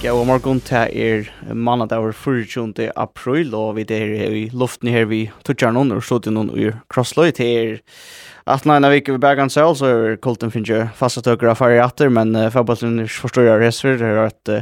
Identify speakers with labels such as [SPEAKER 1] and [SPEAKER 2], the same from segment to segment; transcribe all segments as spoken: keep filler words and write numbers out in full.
[SPEAKER 1] God morgon till er mandag fjortonde april och vi är i luften här vi touchar någon och så till någon ur Crossley till er att när vi vi back on sales så är Colton Fincher fasta tökra för åter men fotbollen förstår jag resor det är att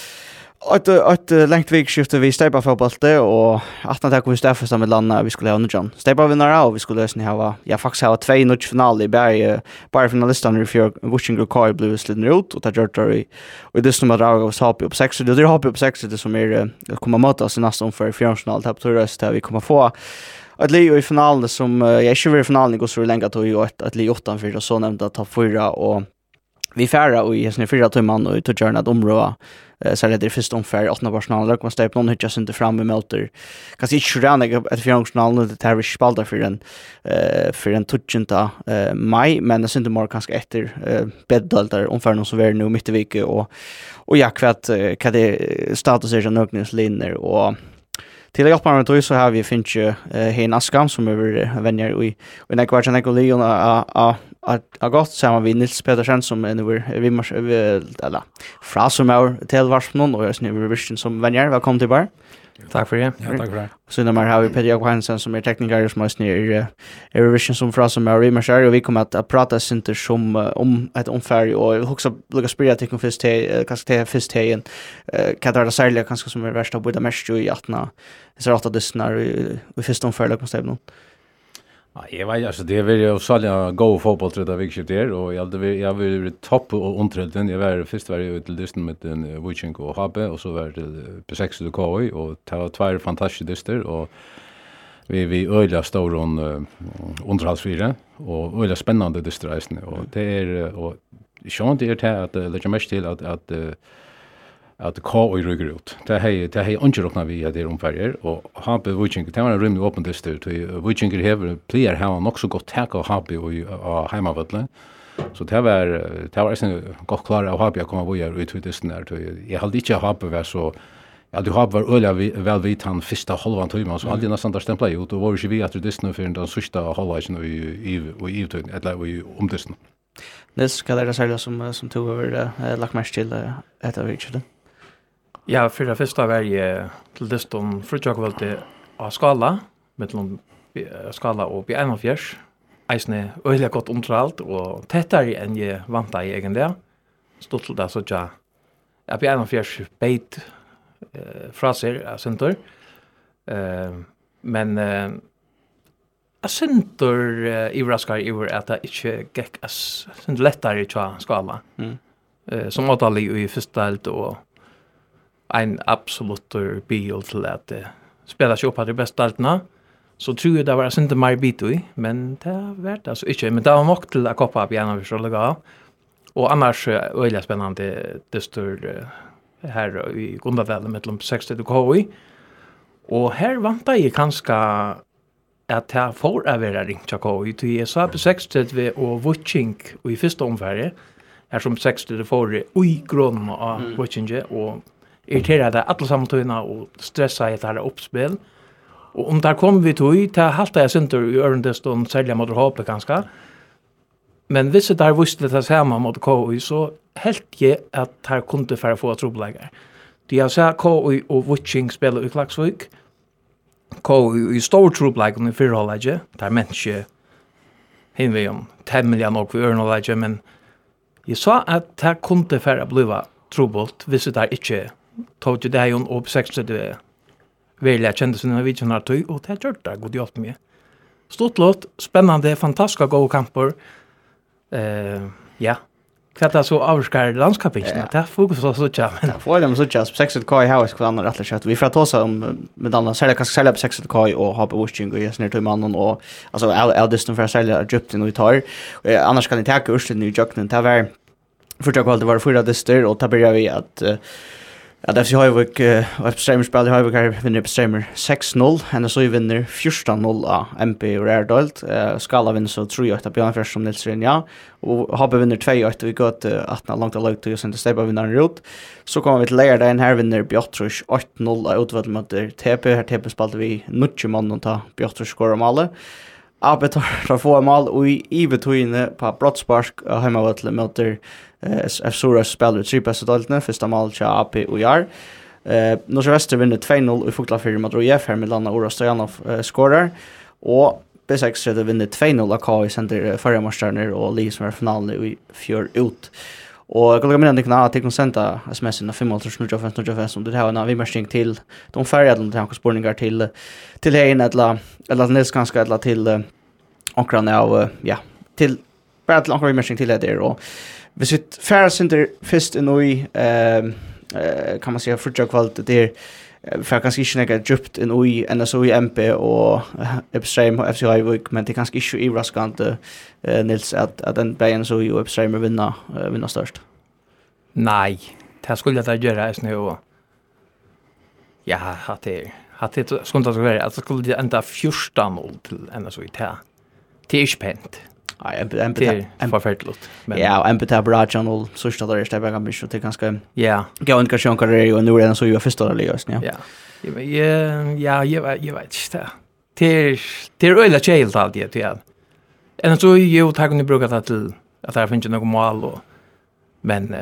[SPEAKER 1] att att långt vikskifte vi stepa fotbollte och att när vi stäffar som med landa vi skulle ha nu John stepa vinnare och vi skulle lösna ha jag faktiskt ha två notch final i Berg bara finalisterna i för watching the car blue sliden ut och det gör det och det som drar oss hopp upp sex det är hopp upp sex det som är kommer möta oss nästan för fjärdefinal tapp till rest där vi kommer få ett Leo i finalen som jag är ju i finalen går så länge att ju ett att Leo åtta för så nämnt att ta fyra och vi färra och i sin fyra timman och ut och område så är det första omfär åttna personal och man ställer någon hittas inte fram med motor kanske inte rena ett fjärdefinal det tar vi spalta för den för den touchenta maj men det syns inte mer kanske efter bäddalt där omfär någon som är nu mitt i veckan och och jag vet vad det status är som ökningslinjer och till jag på med så har vi finns ju här Askam som är vänner och och när kvarten jag Leon a a gott samma vi Nils Petersen som är nu vi måste eller fra som är till vars någon och är revision som vänner välkommen till bar.
[SPEAKER 2] Tack för det.
[SPEAKER 3] Ja, tack för det.
[SPEAKER 1] Så när man har vi Peter Johansson som är tekniker som är ner revision som fra som är vi måste och vi kommer att prata inte som om ett omfärg och också lugga spela teknik först till kanske till först till kan det vara särskilt kanske som är värsta både mest i attna så att det när vi först omfärg kan stämma någon.
[SPEAKER 3] Ja, jag vet alltså det är väl ju så att gå fotboll tror jag viktigt där och jag hade jag vill topp och underhållande jag var först var jag till dysten med en Wichenko och Habe och så var det på sex till K I och det var två fantastiska dyster och vi vi öliga storon underhållsfyra och öliga spännande dysterreisen och det är och sjön det är att det lägger mest till att att att K I rygger ut. Det är det är inte rockna vi det omfärger och Habe Wichenko det var en rum öppen dyster till Wichenko har player har också gått tack och Habe och hemmavallen. Så det var det var sen gott klara att Habe komma vidare ut ut dysten där till jag hade inte Habe var så ja du har var öliga väl vid han första halvan timme så alltid nästan där stämpla ut och var ju vi att dysten för den sista halvan i i i ut eller i om dysten.
[SPEAKER 1] Det ska det säga som som tog över lagt mest till ett av Richard.
[SPEAKER 2] Ja, för det första var jag till destom frutjakvalde av skala, mellan skala och B en fjärs. Eisne öliga gott underhållt och tättare än jag vantade egentligen. Stod till det så att jag B en fjärs beit fra sig av center. Men jag center i raskar i vår att det inte gick att lättare i skala. Som åtallig i första helt och en absolut bil till att uh, spela sig upp på det bästa altna så tror jag det var inte mer bit i men det har varit alltså inte men det var nog till att koppa på en för lägga och annars är uh, det spännande det står uh, här i Gundavällen mellan sextio och K I och här väntar jag kanske att jag får över ringa till K I till jag sa på sextio och watching och i första omfärre här som sextio det får oj grön och watching och irriterade alla samtuna och stressa i det här uppspel. Och om där kom vi till till halta jag center i Örndeston sälja mot H P ganska. Men visst där visste det samma mot K I så helt jag att här kunde för få trubbellägare. De har sagt K I och watching spela i Klaxvik. K I i stor trubbellägare i förhållande där människor hinner om tio miljoner och Örndeston men jag sa att här kunde för bliva trubbelt visst där inte tog ju det ju upp sextio det välja kände sig när vi känner att och det gjorde det god hjälp med. Stort låt, spännande, fantastiska goda kamper. Eh ja. Kvar så avskar landskapet inte. Det fokus så så tjän.
[SPEAKER 1] Men får dem så tjän sextio K I house kvar andra rätt så vi får ta så om med andra sälja kanske sälja på sextio K I och ha på watching och just ner till mannen och alltså är distant för sälja Egypten och tar. Annars kan ni ta kurs i New York ta var för jag valde var förra dyster och ta börjar vi att ja, därför har vi ett streamerspel har vi här vinner på streamer sex noll och så vinner fjorton noll av M P och Erdalt skala vinner så tror jag att Björn Färs som Nilsson ja och har vinner två åtta vi går att långt långt till sen steppa vinner ut så kommer vi till lära den här vinner Björtrus åtta noll utvad mot T P här T P spelade vi nutje man och ta Björtrus skora mål Arbetar för få mål och i between på brottspark hemma mot F Sora spelar ut tre bästa daltna första mål till A P och Jar. Eh Norra Väster vinner två noll i Foklafyr Madrid F här med Landa Ora Stojanov uh, skorar och B sex vinner två noll av K I center förra matchen och Lee som är finalen i fjör ut. Och jag kan lägga med att jag sända sms'en av fem noll tre fem noll fem som det här när vi märker till de färdiga de har spårningar till till en eller eller Nils kanske eller till ankran av ja till bara till ankran vi märker till det och vi sitter färre center först i eh kan man säga för kvalitet det för kanske inte några djupt in i N S O I M P och Epstein och F C I men det kanske inte i raskant Nils att att den Bayern så ju Epstein vinna vinna störst.
[SPEAKER 2] Nej, det skulle jag göra just nu och ja, att det att det skulle inte vara att det skulle ända fjorton noll till N S O I T. Det är inte pent.
[SPEAKER 1] Ja, en en
[SPEAKER 2] en förfärligt.
[SPEAKER 1] Men ja, en bit bra channel så står det där jag kan det ganska.
[SPEAKER 2] Ja.
[SPEAKER 1] Gå inte kanske kan det ju nu är den så ju första där just ja.
[SPEAKER 2] Ja. Ja, ja, jag vet jag vet inte. Det det är öle child allt det ja. En så ju tar kunde bruka det till att det finns något mål och men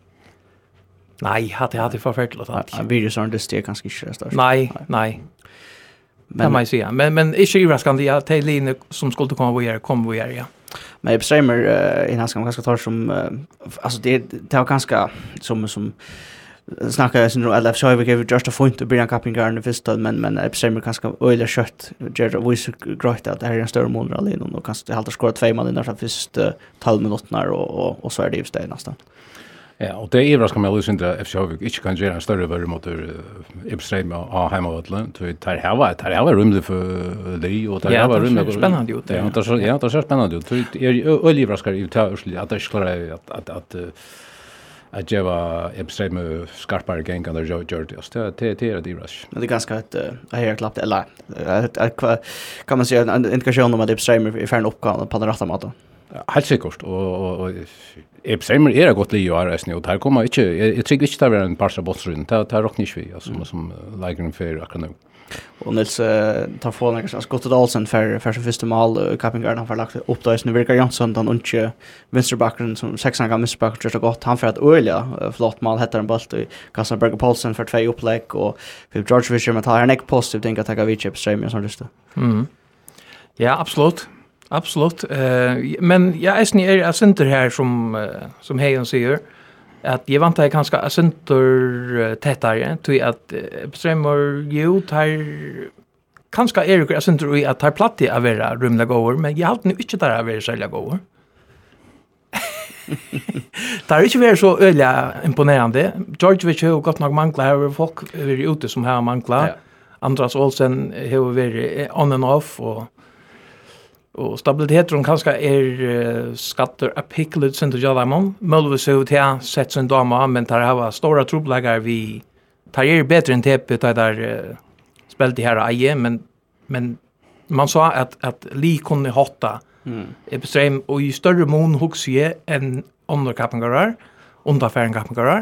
[SPEAKER 2] nej, hade hade förfärligt allt.
[SPEAKER 1] Ja, virusen det är ganska inte störst.
[SPEAKER 2] Nej, nej. Men kan man säga. Men men inte ju raskande ja, till linje som skulle komma vidare, komma vidare ja.
[SPEAKER 1] Men jag bestämmer uh, i hans ganska tar som uh, alltså det det har ganska som som snackar sen eller så vi gav just a point to bring up in garden först men men jag bestämmer ganska öle kött ger vi så grått att det här är en större mål alene och kanske det halta skora två mål innan första tolv minuter och och och så är det ju städ nästan.
[SPEAKER 3] Ja, och det är ska man ju inte F C H inte kan göra en större värre mot Epstein och hemmavatlen så det här var det här var rum för det och det var rum
[SPEAKER 2] spännande ut.
[SPEAKER 3] Ja, det så ja, det så spännande ut. Det är ölibraskar ju ta att det skulle att att att att jag var Epstein med skarpare gäng under George just det det är det rush.
[SPEAKER 1] Men det är ganska ett jag har klappat eller kan man säga en indikation om att Epstein är färdig uppgång på den rätta maten.
[SPEAKER 3] Helt säkert och och Epstein är gott Leo Ares nu och här kommer inte jag tycker inte det var en parsa bossrund det tar rock nicht vi alltså som lägger för akkurat nu.
[SPEAKER 1] Och Nils tar få några så Scott Olsen för för sin första mål i Kappingarden har lagt upp då nu verkar Jansson den inte vänsterbacken som sex gånger vänsterback just gott han för att öliga flott mål heter en boll i Kassenberg Paulsen för två upplägg och Philip George Fisher med tar en neck positiv tänker att ta vid Epstein som just det.
[SPEAKER 2] Mm. Ja, absolut. Absolut. Uh, men jag är ni är center här som uh, som Hejon säger att jag väntar jag ganska center uh, tättare till att uh, bestämmer ju tar kanske är det center i att tar platt i att vara rumla gåor men jag har nu inte där att vara sälja gåor. Det är inte väl så öliga imponerande. George Vic har gått nog mangla här folk är ute som har mangla. Ja. Andras Olsen har varit on and off och och stabiliteten kanske är uh, skatter a picklet sen till Jalamon. Möjligtvis så att jag sett sin dama men tar ha stora trubbelagar vi tar är bättre än teppet där uh, spelat i här I men men man sa att att Lee kunde hotta mm. extrem och i större mån huxie än andra kappengarar underfärden kappengarar.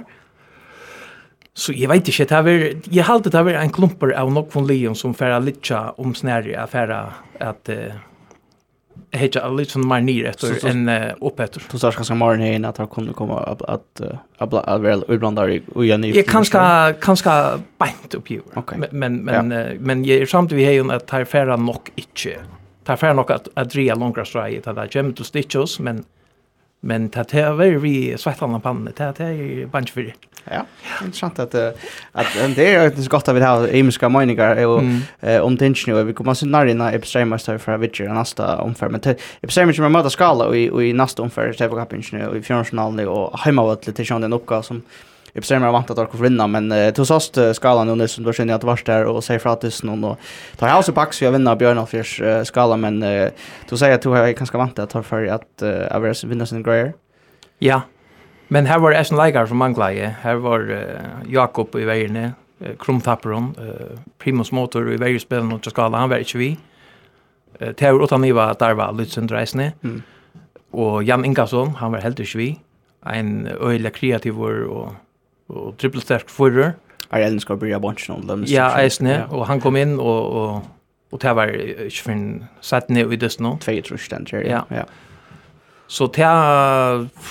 [SPEAKER 2] Så jag vet inte, det var, jag hade det var en klumper av något från Leon som färra lite om snärre affära att uh, heter a lite som marnir efter en uppetter.
[SPEAKER 1] Du sa kanske marnir att han kunde komma att att att väl iblandar i och jag
[SPEAKER 2] Jag kanske kanske bänt upp ju. Men men men jag samtidigt vi har att ta färra nog inte. Ta färra nog att att dra långa sträck att det gem to stitches men men det är very svettarna panna det är bunch för.
[SPEAKER 1] Ja, intressant att att det är ett gott att vi har emiska meningar och om det nu vi kommer så nära in i Epstein-master för Witcher nästa omfär men Epstein med möta skala och i nästa omfär så vi kapin nu i fjärde och hemmavat lite sån den uppgåva som Epstein har vant att orka vinna men till såst skalan och det som då känner jag att vart där och säger för att det någon och tar house box vi vinner Björn Alfers skala men du säger att du har kanske vant att ta för att Avers vinna sin grejer.
[SPEAKER 2] Ja. Men här var det en lägare från Manglaje. Här var uh, Jakob i vägen, uh, Krumtapperon, uh, Primus Motor i vägen spelen och skala. Han var inte vi. Uh, Teor Otaniva där var Lutzendreisne. Mm. Och Jan Ingasson, han var helt inte vi. En öjlig kreativ och, och trippelstärk förrör.
[SPEAKER 1] Ariellen ska börja bunchen.
[SPEAKER 2] Ja, Eisne. Ja. Och han kom in och, och, och det var inte för en satt ner i dess nå.
[SPEAKER 1] Två trustan,
[SPEAKER 2] ja. ja. Så det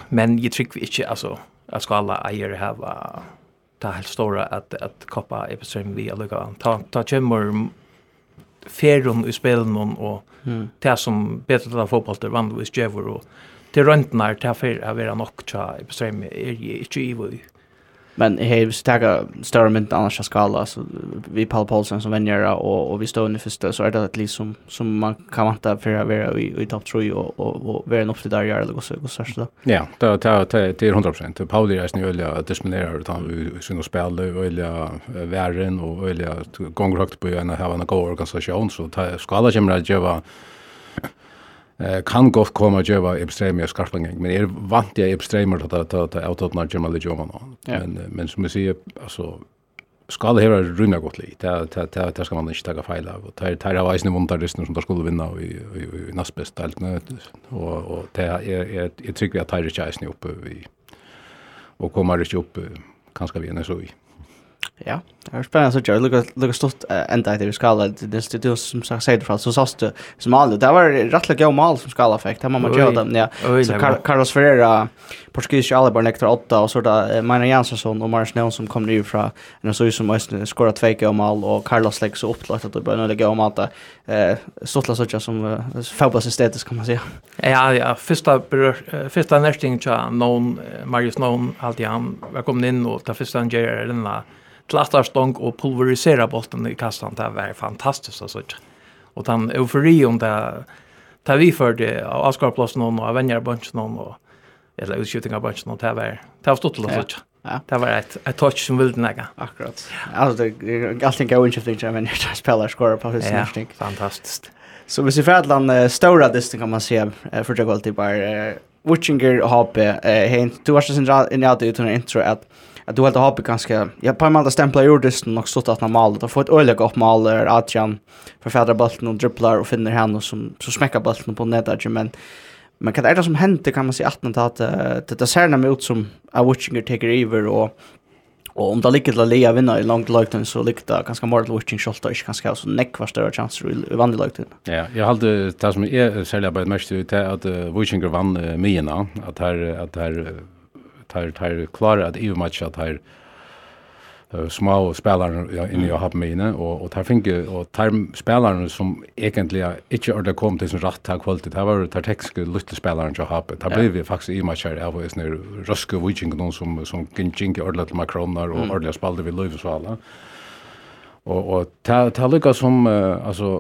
[SPEAKER 2] men jag tycker inte alltså att skala äger ha ta helt stora att att koppa Epistream via lugga ta ta kommer färron i spelen och
[SPEAKER 1] Mm.
[SPEAKER 2] det som bättre till fotboll det vanligtvis Jevor och till röntnar till för att vara nog tja Epistream är ju inte evil.
[SPEAKER 1] Men hej, vi stäga större mynt annars jag skala så vi Paul Paulsen som vänjer och och vi står i första så är det ett liksom som man kan vänta för att vara i, i topp tre och och och vara en upp till där gör eller så så så.
[SPEAKER 3] Ja, det det det är hundra procent. Paul är ju öliga disciplinerar utan vi syns och spela öliga värren och öliga gånger högt på en ha en god organisation så skala kommer att göra Eh kan gott komma att göra extrema skarplingar men är vant jag extremer att att att autot när Jamal Joman. Men men som jag säger alltså ska det här runna gott lite. Det det det ska man inte ta fel av. Det det har visst någon där som där skulle vinna i i nästbästa delen och och det är är jag tycker att Tyre Chase uppe i och kommer inte upp kanske vi är så i.
[SPEAKER 1] Ja, det är spännande så jag lukar lukar stort ända det vi skala det det som sagt säger för så såst som all det var rättligt gå mål som skala effekt har man gjort dem ja så Carlos Ferreira portugis Alaba nektar åtta och så där Maina Jansson och Mars Nelson som kom nu från en så som måste skora två gå mål och Carlos lägger så upp att det börjar lägga om att eh stotla så som fotbollsestetiskt kan man säga.
[SPEAKER 2] Ja ja första första nästing så någon Marius någon alltid han var kommit in och ta första en ger den där klastarstång och pulverisera bollen i kastan det var fantastiskt alltså. Och den eufori om det tar vi för det av Oscar någon och vänjer bunch någon och eller utskjutning av bunch någon det var det har stått så. Ja. Det var ett ett touch som vill näga.
[SPEAKER 1] Akkurat. Alltså det allting går inte för men jag spelar scorer på det
[SPEAKER 2] ja, fantastiskt.
[SPEAKER 1] Så vi ser färdlan stora distan kan man se för jag alltid bara Witchinger och H P eh du har sen in i det utan intro att att du har H P ganska ja på en måte stämpla gjorde det nog stått att normalt att få ett öliga gott mål är att Jan förfärdar bollen och dribblar och finner han och som så smäcker bollen på nedet men men kan det är det som händer kan man se att att det det ser nämligen ut som att Witchinger tar över och och om det ligger till att Lea vinna i långt lögten så ligger det ganska mer till Witching Shot och inte ganska ha så näck var större chanser i vanlig lögten.
[SPEAKER 3] Ja, jag hade det som är sälja på ett mest ut att Witchinger vann Mina att här att här tar tar klara att EU match att här små spelare ja inne jag har Mina och och tar finke och tar spelare som egentligen inte ordet kom till sin rätt tag kvalitet. Det var tar tekniska lite spelare jag har. Det blev vi faktiskt i matcher av är när Roscoe Witching någon som som Ginginge ordet Macronar och ordet spelade vi Löv så alla. Och och ta ta lucka som uh, alltså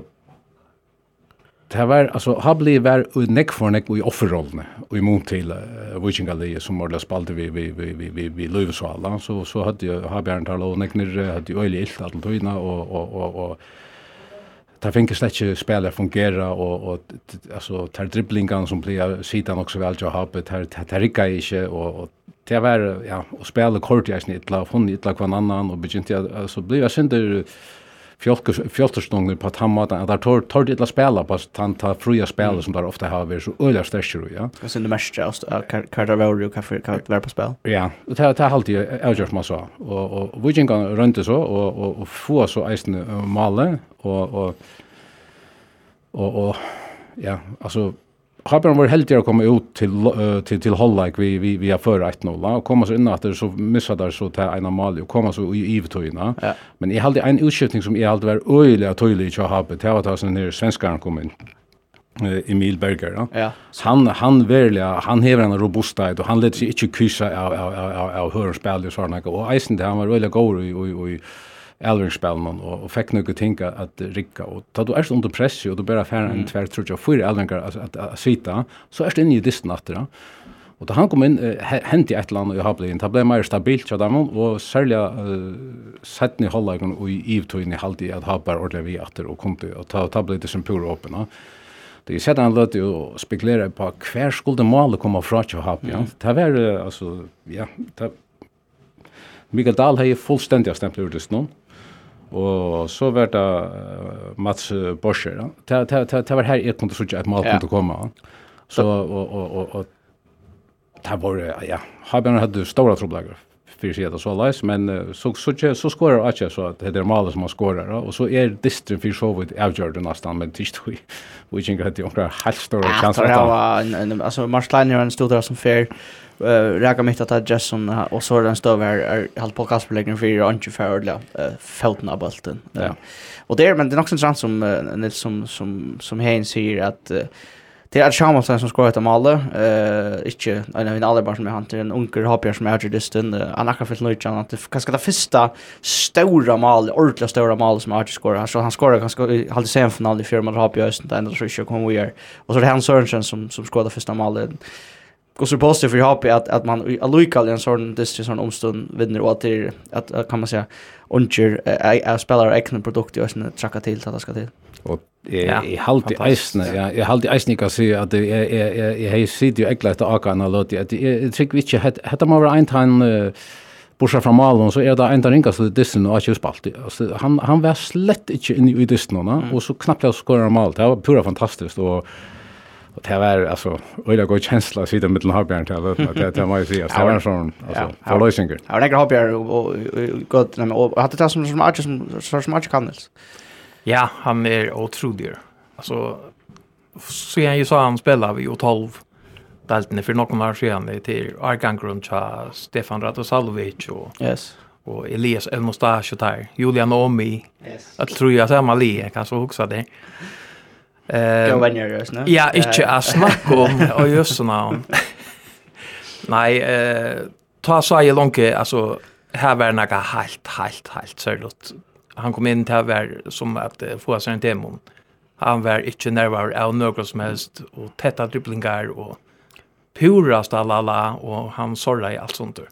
[SPEAKER 3] det var alltså har blivit var neck för neck i offerrollen och i mot till uh, Witching Alley som ordet spelade vi vi vi vi vi, vi Löv så alla så så hade jag har Björn Tarlo och neckner hade ju öle ilt att tydna och och och och där finns det inte spela fungera och och alltså tar dribblingarna som blir sidan också väl jag har på tar tar rika inte och och det var ja och spela kort jag snitt la från ett lag annan och begynte jag så blev jag synder fjolterstångar på att han att där tar tar det att spela på att han tar fria spel som där ofta har vi så öliga större ja
[SPEAKER 1] och sen det mest just Carter kan för kan vara på spel
[SPEAKER 3] ja och det har alltid Elgers massa och och Witching kan runt så och och och få så isen mål och och och och ja alltså har man varit helt att komma ut till uh, till till Hollywood vi vi vi har för ett noll och komma så in att det så missar där så ta en normal och komma så i evtoina ja. Men jag hade en utskjutning som jag hade varit öliga tydligt jag har på det var så när svenskarna kom in Emil Berger ja. Ja. Han han verkligen han har en robusthet och han lät sig inte kyssa av av av av hörspel och såna och isen där han var väldigt god i i i Elvingspelen och och fick nog att tänka att ricka och då du är under press och du bara färra en tvär tror jag för Elvingar att att sitta så är det inne i distan attra och då han kom in hänt i ett land och jag har blivit det blev mer stabilt så där och sälja sätt ni hålla igång och i evtoin i halvtid att ha bara ordentligt vi åter och kom till och ta ta bli det som pur öppna. Det är sedan han lät ju spekulera på kvar skulle mål komma från att ha ja. Det var alltså ja Mikael Dahl har ju fullständigt stämplat ut någon. Och så var det uh, Mats Borscher. Det det det var här ett konto så att mål kunde komma. Så och och och och det var ja, Habben hade stora problem för sig att så läs men så så så skorar att så att det är mål som man skorar och så är distrin för så vid avgjorde nästan men tills vi vi gick att det var helt stora chanser
[SPEAKER 1] att alltså Marsliner en stod där som fair Uh, räka mitt att att Jason och så den står här är helt på Kasperlägen för och inte för ordla foten av bollen.
[SPEAKER 3] Ja.
[SPEAKER 1] Och det men det är också intressant som uh, Nils som som som Hein säger att uh, det är Charmalsen som skorar ett mål eh inte en av alla bara som han till en onkel Hopper som är distan han har fått något annat det kanske det första stora mål ordentligt stora mål som har skorat så han skorar ganska hade semifinal i fjärde Hopper just den där så kommer vi är och så det Hans Sørensen som som skorade första målet. Går så positivt för Hopper att att man allukal en sån distans sån omstund vinner och att det att kan man säga onkel är spelare ekna produkt och såna tracka till att det ska till.
[SPEAKER 3] Och jag jag håller eisne ja jag håller eisne kan se att det är är jag har sett ju eklat att aka analot att jag tycker inte att hade man var en tan pusha från Malmö så är det en ringa så det är och just spalt alltså han han var slett inte inne i dysten och så knappt jag skorar mål det var pura fantastiskt och och det var alltså och det går känsla att sitta mellan Harbjörn till att det det måste säga det var en sån alltså förlösningar
[SPEAKER 1] ja det går Harbjörn och gott och hade det som som match som som match kanels.
[SPEAKER 2] Ja, han är otrolig. Alltså så jag ju sa han spelar vi ju tolv daltne för någon år sedan till Argangrund cha Stefan Radosalovic och
[SPEAKER 1] yes
[SPEAKER 2] och Elias Elmostache där Julian Omi.
[SPEAKER 1] Yes.
[SPEAKER 2] Jag tror jag samma li kan så också det.
[SPEAKER 1] Eh Jag vänjer just nu.
[SPEAKER 2] Ja, inte att snacka om och just såna. Nej, eh ta så jag långt alltså här var några helt helt helt sörligt. Han kom in till var som att uh, få sig en demon. Han var inte närvarande av något som helst och tätta dribblingar och pura stallala och han sorrar i allt sånt där.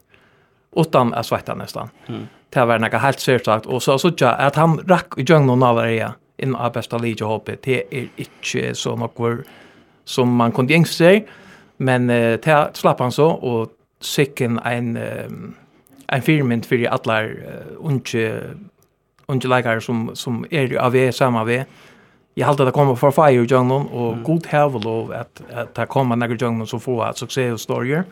[SPEAKER 2] Utan att svetta nästan. Mm. Det var något helt särsagt och så så att han rack i djungeln av det in av bästa liga hoppet. Det är inte så något som man kunde tänka sig men uh, det slapp han så och sicken en um, en firmint för alla uh, unge undelagar som som är av är samma vi. Jag hade det komma för fire jungle och mm. god have lov att att ta komma några jungle som får att succé och stories.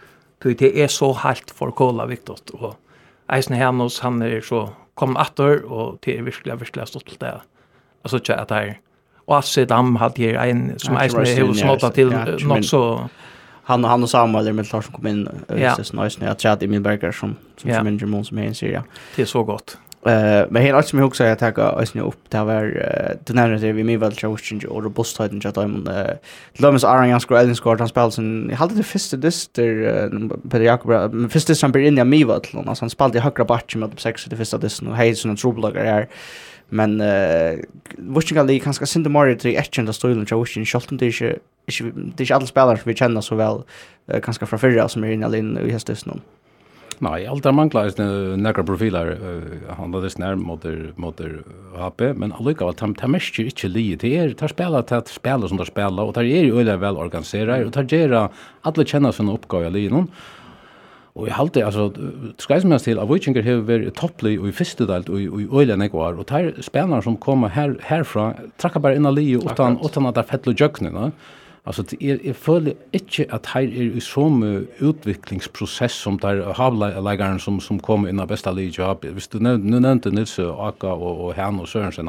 [SPEAKER 2] Det är så halt för kolla viktigt och Eisne Hernos han är så kom åter och det är verkligen verkligen stort där. Alltså så att där och så dam hade ju en som Eisne har smått till något så
[SPEAKER 1] han han och Samuel med som kom in just nice när jag trädde i min burger som som som en German som är en serie.
[SPEAKER 2] Det är så gott.
[SPEAKER 1] Eh men helt som jag också jag tar ösnä upp det var det närmare vi med väl change och robustheten jag tar men Lomas Arang skor Ellen skor han spelar sen jag hade det första dyster på Jakob första som blir in i Mivat och han spelade i högra backen med sex det första dysten och hej såna troublelager är men eh Washington League kanske synte mer till action och stolen jag wish Charlton det är det är alla spelare som vi känner så väl kanske från förra som är inne i hösten.
[SPEAKER 3] Nej, allt är manglar några profiler han hade snär mot mot H P men allika att han mest inte li det är tar spela att spela som där spela och tar är ju väl väl organiserat och tar gera alla känner såna uppgåva li någon och jag hållte alltså ska jag till av Wichinger har topply och i första del och i ölen igår och tar spelare som kommer här härifrån trackar bara in ali utan utan att det fett logiken. Alltså det är jag följer inte att här är i som utvecklingsprocess som där havläggaren som som kommer in i bästa liga. Visst du nu nämnde Nils Aka och och han och Sørensen.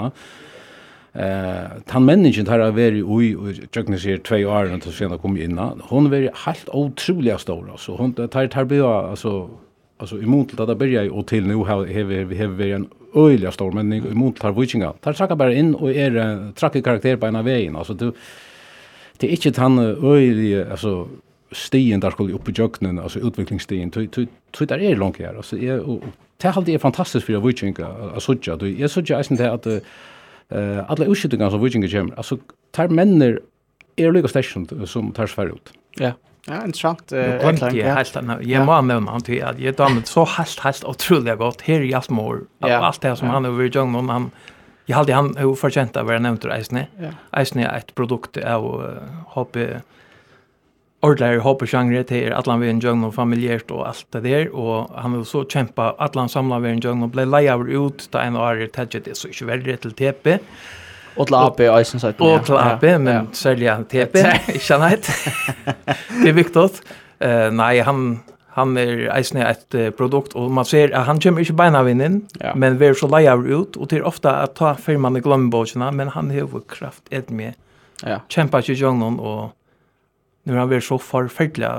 [SPEAKER 3] Eh han managen har varit oj och jag ser två år och sen kom in. Hon var helt otroligt stor så hon tar tar börja alltså alltså emot att det börjar och till nu har vi vi har en öliga stor men emot tar Wichinger. Tar trackar bara in och är trackar karaktär på en av vägen alltså du det är inte han öliga alltså stien där skulle upp i jöknen alltså utvecklingsstien så så där är långt här alltså är det har det fantastiskt för Wichinger alltså jag du är så just inte att eh alla utskjutningar som Wichinger kommer alltså tar männer är lika station som tar för ut.
[SPEAKER 1] Ja. Ja, intressant.
[SPEAKER 2] Eh jag helt jag må nämna att jag drar så helt helt otroligt gott här i Asmor allt det som han över jungen han jag hade han hur förtjänta var nämnt Eisne. Eisne är ett produkt av hobby ordlar hobby genre till Atlant vi en jungle familjärt och allt det där och han vill så kämpa Atlant samla vi en jungle blev layout ut ta en år tagit det så inte väl till T P
[SPEAKER 1] och la P Eisen så
[SPEAKER 2] och la P men sälja T P inte nej det är viktigt eh nej han han är Eisne ett uh, produkt och man ser att han kommer inte bena vinnen ja. Men vi är så layout ut och det är ofta att ta firman i glömbocherna men han har kraft ett med
[SPEAKER 1] ja.
[SPEAKER 2] Kämpa ju jungeln och nu har vi så förfärliga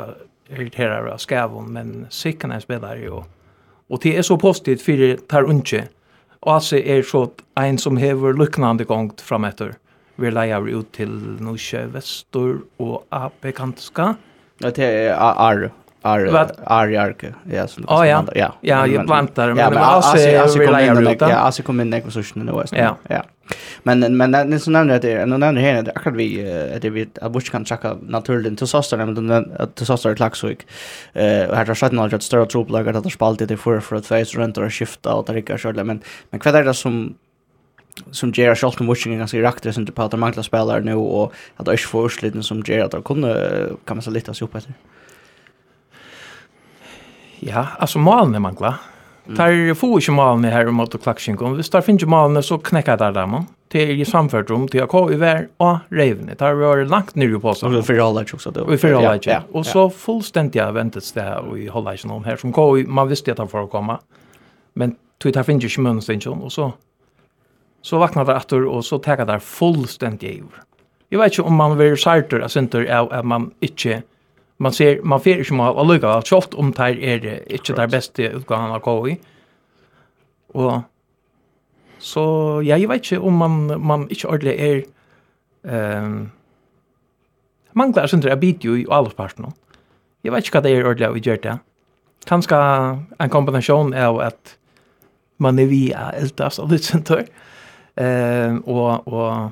[SPEAKER 2] irriterar av skavon, men sikken er spelar jo. Og det er så positivt for tar unge. Og altså er så en som hever lyknande gongt fram etter. Vi leier ut til Norske Vestor og Apekanska.
[SPEAKER 1] Ja, det er Ar Ar Ar Arke. Ja, så.
[SPEAKER 2] Ja, ja. Ja, ja, jag plantar men alltså
[SPEAKER 1] alltså
[SPEAKER 2] vi leier ut.
[SPEAKER 1] Ja, alltså kommer in ekosystem nu alltså.
[SPEAKER 2] Ja.
[SPEAKER 1] Ja. Men men det så nämner det nu nämner här det akkurat vi det vi att bush kan checka naturligt till såstar men till såstar klaxvik. Eh och här har satt något större troplager att det spalt det för för att face rent och skifta och dricka själva men men vad är det som som Gerard Scholten watching ganska rakter som på att mangla spelare nu och att det är för utsliten som Gerard har kunde kan man så lite så upp efter.
[SPEAKER 2] Ja, alltså malen mangla. Tar få ikke malene her mot klaksingen. Hvis der finnes malene, så knekker jeg der der, man. Det er i samført om til å gå i hver og revne. Det har vært langt nere på seg.
[SPEAKER 1] Og vi forholder ikke også.
[SPEAKER 2] Vi forholder ikke. Og så fullstendig har ventet sted og i holder ikke noen her som går i, man visste at han får komme. Men tog der finnes ikke munnstensjon, og så så vaknar det etter, og så tar jeg der fullstendig i ord. Jeg vet ikke om man vil sarter av sinter av at man ikke man ser man får ikke mal allikevel kjolt om det er det ikke det beste utgangen av K I. Og så ja, jeg vet ikke om man man ikke ordentlig er ehm mangler sånn at bit jo i alle partene. Jeg vet ikke hva det er ordentlig å gjøre det. Kanskje en kombinasjon av at man er via eldas og litt sånt her. Ehm og og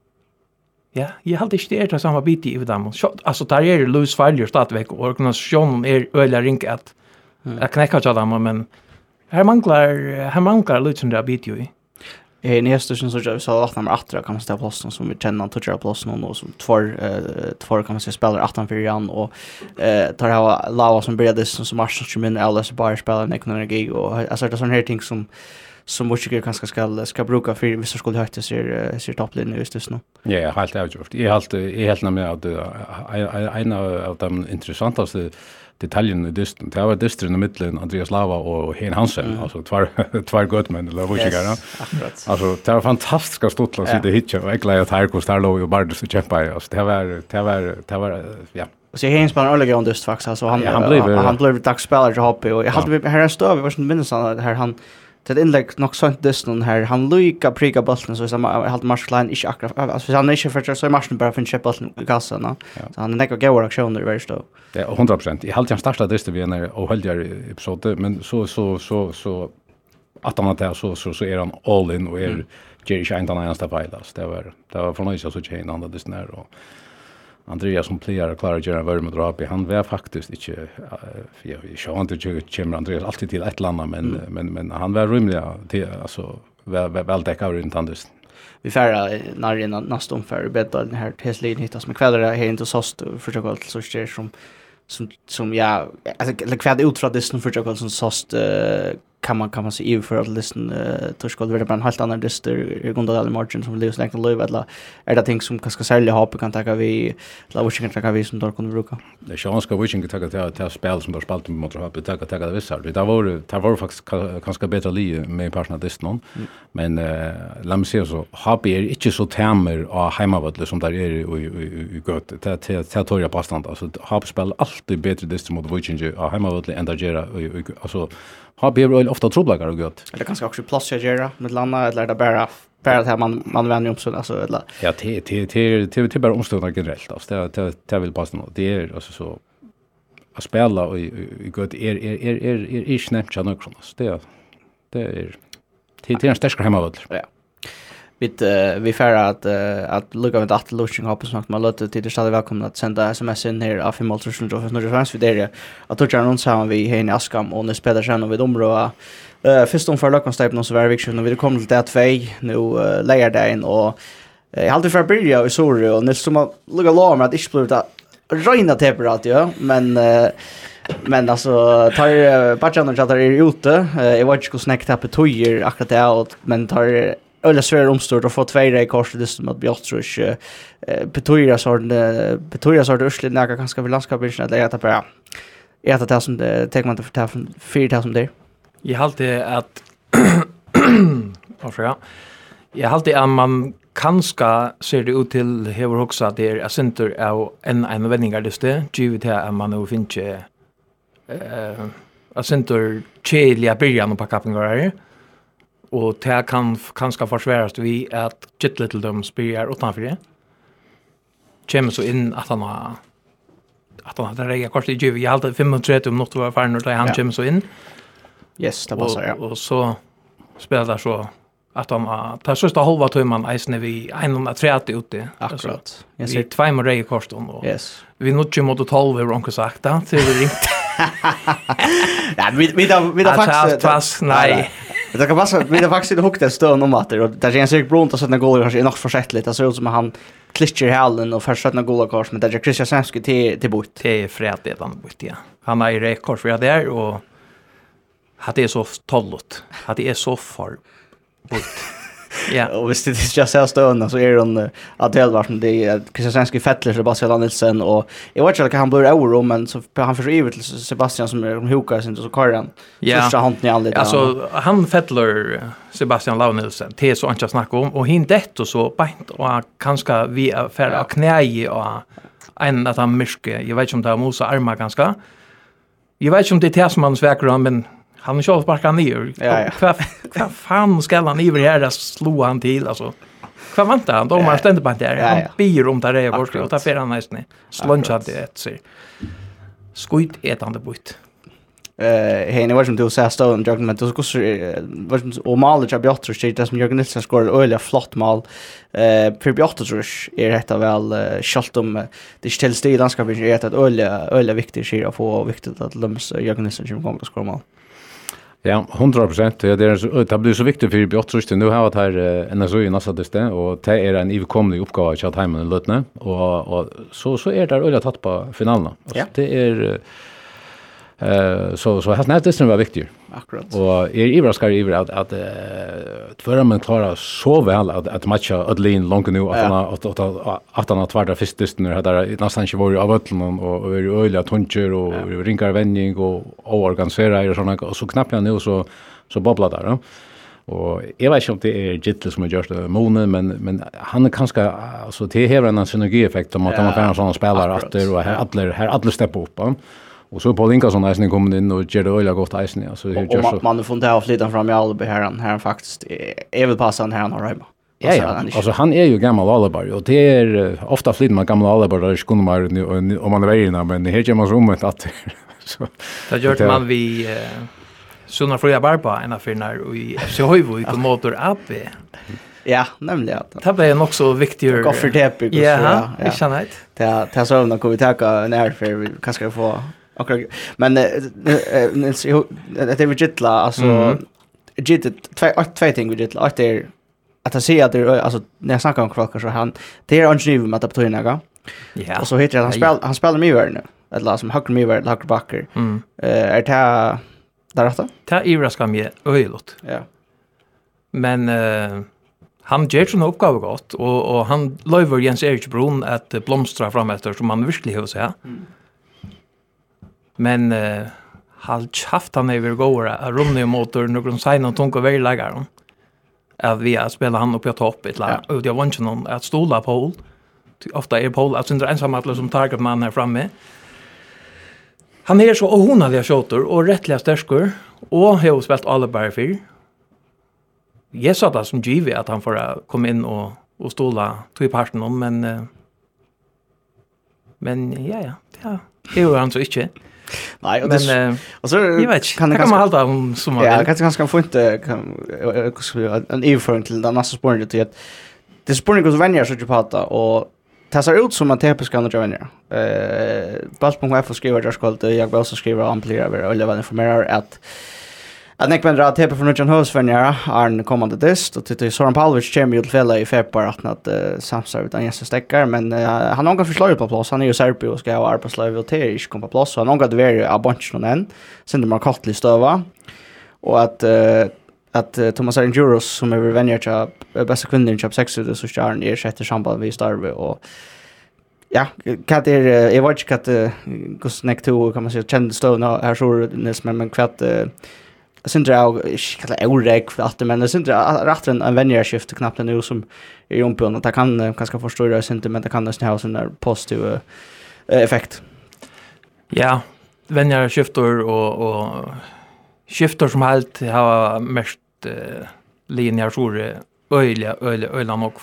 [SPEAKER 2] ja, jeg har ikke det er samme bit i dem. Altså, der er løs feiljer stadigvæk, og organisasjonen er øyelig ring at jeg knekker ikke dem, men her mangler, her mangler løs som det er bit jo i.
[SPEAKER 1] I nästa stund så jag så att nummer åtta kan man ställa plats som vi känner touchar plats någon och som två två kan man se spelar åtta för igen och eh tar ha Lawa som började som som match som in Alice Bar spelar en energi och alltså det är sån här ting som som måste kanske ska ska bruka för vissa skulle höra till sig sig topplinjen just just nu.
[SPEAKER 3] Ja, helt avgjort. Jag helt är helt med att en av de intressantaste detaljerna i dysten. Det var dysten i mitten Andreas Lava och Hen Hansen, mm. alltså två två gottmän eller vad jag yes,
[SPEAKER 1] akkurat.
[SPEAKER 3] Alltså det var fantastiska stottlar sitta hit och äckla att här kostar lov och bara så kämpa alltså det var det var det var ja.
[SPEAKER 1] Så Hen spelar alla gånger dyst faktiskt alltså han
[SPEAKER 3] ja, han blev
[SPEAKER 1] han blev dagsspelare hopp och jag hade här står vi var sån minst här han det inlägg nog sånt dysten här han lika prika bollen så som helt marskline inte akkurat alltså han är inte för så marschen bara för en bollen i kassan så han är inte går aktioner i värsta.
[SPEAKER 3] Ja, hundra procent. Jag hade startat det vi när och höll jag episode men så så så så att han att så så så är han all in och är Jerry Shine den enda fightas. Det var det var från så så chain andra det snär och Andreas som player Clara Gerard var med drop i han var faktiskt inte för jag jag inte kommer Andreas alltid till ett landa men mm. men men han var rymlig till alltså väl väl täcka runt Anders.
[SPEAKER 1] Vi färra när i nästa omfär bättre den här Teslin hittas med kvällar här inte såst försöka att så sker som som som ja alltså kvad ut från det som försöka att såst kan man kan man se i för att lyssna till skulle vara bara en helt annan dyster i grund av margin som Lewis Neck Löv eller är det ting som kanske sälja hopp kan ta vi la wishing kan ta vi som då kan bruka.
[SPEAKER 3] Det chans ska wishing ta ta ta spel som då spalt med mot hopp ta ta det vissa det var det var faktiskt kanske bättre li med partner dysten men låt mig se så hopp är inte så tämmer av hemmavall som där är i gott ta ta ta på avstånd alltså hopp spel alltid bättre dysten mot wishing av hemmavall än där gera alltså har blir ofta troblagar och gott.
[SPEAKER 1] Eller kanske också plus jag gör med landa eller det bara bara att man man vänjer om så alltså eller.
[SPEAKER 3] Ja, det det det det det bara omstående generellt alltså det det det vill passa något. Det är alltså så att spela och i gott är är är är är snabbt så något sånt. Det det är det är en stark hemmavall.
[SPEAKER 1] Ja. Vi uh, vi får att uh, att lugga med att lushing hoppas snart man låter till det stadig välkomna att sända sms in här av femton tusen och några fans för det att toucha någon så vi här i Askam och nu spelar sen och vi område eh först om för Lockmanstype någon så var vision och vi kommer till det två nu uh, lägger det in och jag uh, hade för börja i sorry och nu som att lugga låg med att inte bli det regna temperat ja men uh, men alltså tar patchen och chatta är ute jag vet inte hur snäckt det på tojer akkurat det men tar eller svär omstort och få två i kors det som att Björtrus eh Peturia sort Peturia sort ursligt näka ganska väl landskapet att lägga på ja. Är det det som det tar man till för fyra tusen där.
[SPEAKER 2] Jag hållde att varför ja. Jag hållde att man kanske ser det ut till hever också att det är center av en en vändingarliste givet till att man nu finns eh a center cheliga början på kappingar och det kan kanske försväras vi att Jet Little Dom spelar utanför det. Kommer så in att han har att han hade rega kort i givet jag hade femtiotre minuter var för när han kommer så in.
[SPEAKER 1] Yes, det passar ja.
[SPEAKER 2] Och så spelar så att han tar sista halva timmen isen vi etthundratrettio ute.
[SPEAKER 1] Akkurat.
[SPEAKER 2] Jag ser två med rega korsten och
[SPEAKER 1] yes.
[SPEAKER 2] Vi nutje mot tolv har onkel sagt att det är ringt.
[SPEAKER 1] Ja, vi vi då vi då faktiskt
[SPEAKER 2] pass nej.
[SPEAKER 1] Det kan passa vi då faktiskt det hukte stön om att det och där är säkert brunt att sätta goal kanske är nog försättligt. Det ser ut som att han klitcher hällen och försätta goal kors men det är Christian Samski till till bort.
[SPEAKER 2] Det är frätt det han bort ja. Han har ju rekord för det och att det är så tollat. Att det är så far bort. Ja.
[SPEAKER 1] Och visst det är just så stön så är hon att det var som det är Kristianski Fettler Sebastian Nilsson och jag vet inte att han blir euro men så han för över till Sebastian som är hukar sin så Karin. Första handen i allt.
[SPEAKER 2] Alltså han Fettler Sebastian Nilsson det är så inte snacka om och hin det och så bänt och kanske vi är färdiga att knäge och en att han myske. Jag vet inte om det är mosa armar ganska. Jag vet inte om det är som han sväcker men han har själv sparkat ner.
[SPEAKER 1] Ja, ja.
[SPEAKER 2] Vad vad fan ska han iver här att slå han till alltså. Vad väntar han? De har ständigt på där. Han byr om där är och ta för han nästan. Slunchade ett så. Skuit ätande bort.
[SPEAKER 1] Eh, hej, nu var som du sa stone jag men då skulle var och målet jag bjöd så det som Jörgen Nilsson skorade öliga flott mål. Eh, för bjöd så är detta väl skalt om det till stil landskap är det att öliga öliga viktigt skira få viktigt att Lums Jörgen Nilsson som kommer att skora mål.
[SPEAKER 3] Ja, hundra procent. Det är det blir så viktigt för Björtrust nu har att här N S O i nästa det och det är en ivkomlig uppgåva att ha med lötne och och så så är det öliga tatt på finalerna.
[SPEAKER 1] Ja.
[SPEAKER 3] Det är eh så så här nästan det var viktigt.
[SPEAKER 1] Akkurat.
[SPEAKER 3] Och är Ibraskar iver att att förra man klarar så väl att att matcha Adlin långt nu att han att att att han har tvärda första när där nästan inte var av öllon och är öliga toncher och rinkar vändning och organiserar och såna och så knappt han nu så så bobblar där då. Och jag vet inte om det är Gittle som har gjort det Mone men men han är kanske alltså det har en synergieffekt om att man får en sån spelare att det och här alla här alla steppa upp. Och så Paul Inkason är sen kommer in och ger det öliga gott isen alltså hur
[SPEAKER 1] gör så. Man har funnit av flytta fram i Alby här han här faktiskt är väl passar här han har hemma.
[SPEAKER 3] Ja, ja. Alltså han är ju gammal Alby och det är ofta flyttar man gammal Alby där skulle man om man är vägen men det är man så om att så
[SPEAKER 2] det gör man vi Sunna Fria Barba en affär när i F C Höjvo i motor A P.
[SPEAKER 1] Ja, nämligen att.
[SPEAKER 2] Det blir nog så viktigt.
[SPEAKER 1] Koffer Depi.
[SPEAKER 2] Ja, jag känner det.
[SPEAKER 1] Det det så när vi ta när för vi kanske få okej. Men det är vi Gittla alltså Gitt två två ting vi Gittla att det att jag ser att det alltså när jag snackar om kvalkar så han det är ungefär med att betyda något. Ja. Och så heter han spelar han spelar med värn nu. Eller som hackar med värn hackar backer. Eh är det där åt?
[SPEAKER 2] Ta Ira ska med öjlot.
[SPEAKER 1] Ja.
[SPEAKER 2] Men eh han gör ju en uppgave gott och och han lovar Jens Erik Brun att blomstra fram efter som man verkligen hur säga. Mm. Men eh han haft han över går a running motor någon sign och tunga väl lägger att vi har spelat han upp på topp ett lag och jag vant någon att stola på ofta är Paul att inte ensam att som target man här framme. Han är så och hon hade skjuter och rättliga stärskor och har spelat alla bara för. Jag sa det som G V att han får komma in och och stola till parten om men uh, men ja ja ja det är han så inte.
[SPEAKER 1] Nej och
[SPEAKER 2] men
[SPEAKER 1] det,
[SPEAKER 2] uh,
[SPEAKER 1] och så
[SPEAKER 2] jag vet, kan det kan man hålla om som man
[SPEAKER 1] ja, kanske ganska få inte en överföring till den nästa spåret till att det spåret går vänner så att prata och det ser ut som att det ska nog vänner. Eh Bas.f skriver jag ska det jag vill också skriva ampliera över eller vad informerar att att Nick Bendra T P för Nordjan Husvänner Arn kommande dist och till Soran Pavlovic kommer ju fälla i februari att att uh, samsar utan Jens Steckar men uh, han har några förslag på plats han är ju Serpio och ska ha arbetslöv och Terish komma på plats så han har gått över a bunch någon än sen det man kortligt stöva och att uh, att uh, Thomas Arenjuros som är vänner till bästa kvinnor i sex ut så stjärn är sjätte samband vi starve och ja, kan det är jag vet inte att gå snack to kan man säga känd stå här så men men kvart syndra jag kallar oreg för att men syndra rätt en en vänjerskift knappt nu som är ju på att kan kanske förstå det syndra men det kan nästan ha sån där positiv uh, effekt.
[SPEAKER 2] Ja, vänjerskifter och och skifter som helt har mest uh, linjer så öliga öliga öliga nog.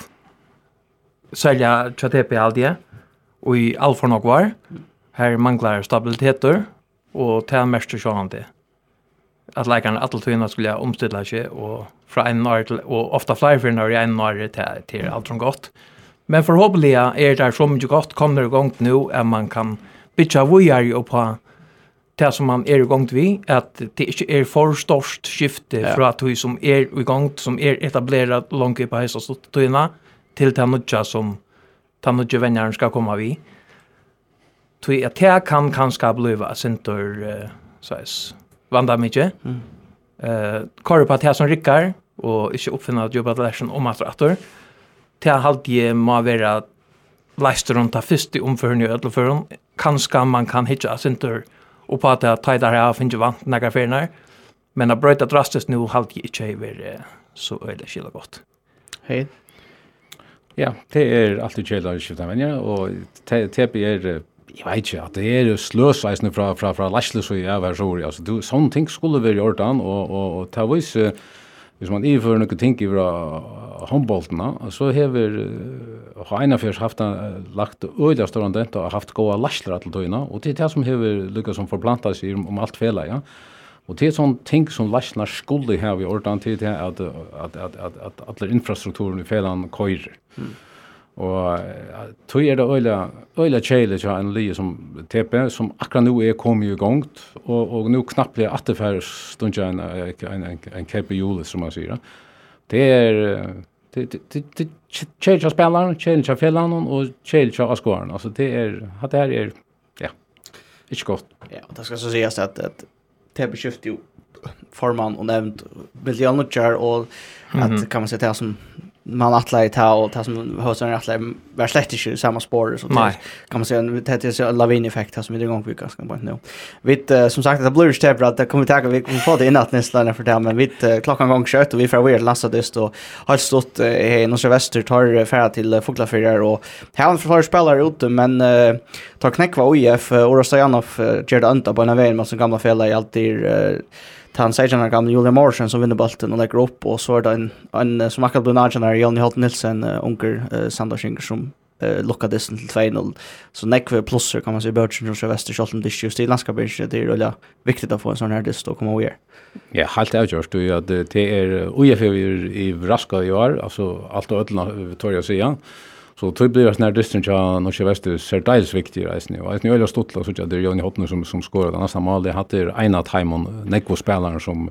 [SPEAKER 2] Sälja T P aldrig och i all för nog var här manglar stabiliteter och till mest sjönande. Att läkarna alltid skulle omställa sig och från en år till och ofta fler för när en år till till allt som gott. Men förhoppningsvis är det så mycket gott kommer igång nu att man kan bitcha vidare och på det som man är igång vid att det inte är för stort skifte ja. Från att vi som är igång som är etablerat långt på häst och stottorna till det nya som ta nya vänner ska komma vi. Så att det kan kanske bli vad center så är vanda mycket. Mm. Eh kör på att det som rycker och inte uppfinna att jobba läsen om att åter. Till halt ge må vara läster runt att första omförny eller för kanske man kan hitta center och på att ta där här finns ju vant några förnar. Men att bryta drastiskt nu halt ge inte över så är det skilla gott.
[SPEAKER 1] Hej.
[SPEAKER 3] Ja, det är alltid kjellare skifta vänner och T P är jag vet inte att det är slösajsne från från från Lashley så jag var så alltså du sån ting skulle vara gjort an och och och ta vis hvis man i för något ting i vara handbollna så har har ena för haft lagt öliga storandent och haft goda Lashley att då och det är det som har lyckats som förplanta sig om allt fela ja och det är sån ting som Lashley skulle ha vi ordan till det att att att att att alla infrastrukturen i felan köjer mm. Och tog är det öliga öliga challenge ja en lie som T P som akkurat nu är kommit igång och och nu knappt blir återfär stund en en en en K P U som man säger. Det är det det det challenge spelaren, challenge fellan och challenge askåren. Alltså det är att det här är ja. Inte gott.
[SPEAKER 1] Ja, det ska så sägas att att T P skiftar ju forman och nämnt Viljanutjar och att kan man säga det som man attlar ta och ta som hosar attlar var slett inte samma spår så det kan man säga det är en lavin-effekt som vi igång på ganska bra nu. Vi som sagt det blir stäpper att det kommer ta vi kommer få det in att nästa för det men vi klockan gång kött och vi får väl lasta det och har stått i norra väster tar färra till Foglafjärd och här har för spelare ute men tar knäckva O I F och Rostojanov gör det anta på en väg med som gamla fälla i alltid han säger att gamla Julian Morrison som vinner bollen och lägger upp och så är det en, en som akkurat blir närmare Jonny Holt Nilsen uh, onkel uh, Sandersinger som uh, lockade till två noll så nekve plusser kan man säga Börsen och Väster Scholten det just i landskapet det är väldigt viktigt att få en sån här dist och komma och göra.
[SPEAKER 3] Ja, helt avgjort du att det är O I F i raska i år alltså allt och ödlarna tar jag säga. Så tror blir det när distans jag nog väster särskilt viktigt resten och jag är stolt så att det är Jonny Holt som som skorade nästa mål det hade ena timon Nekvo spelaren som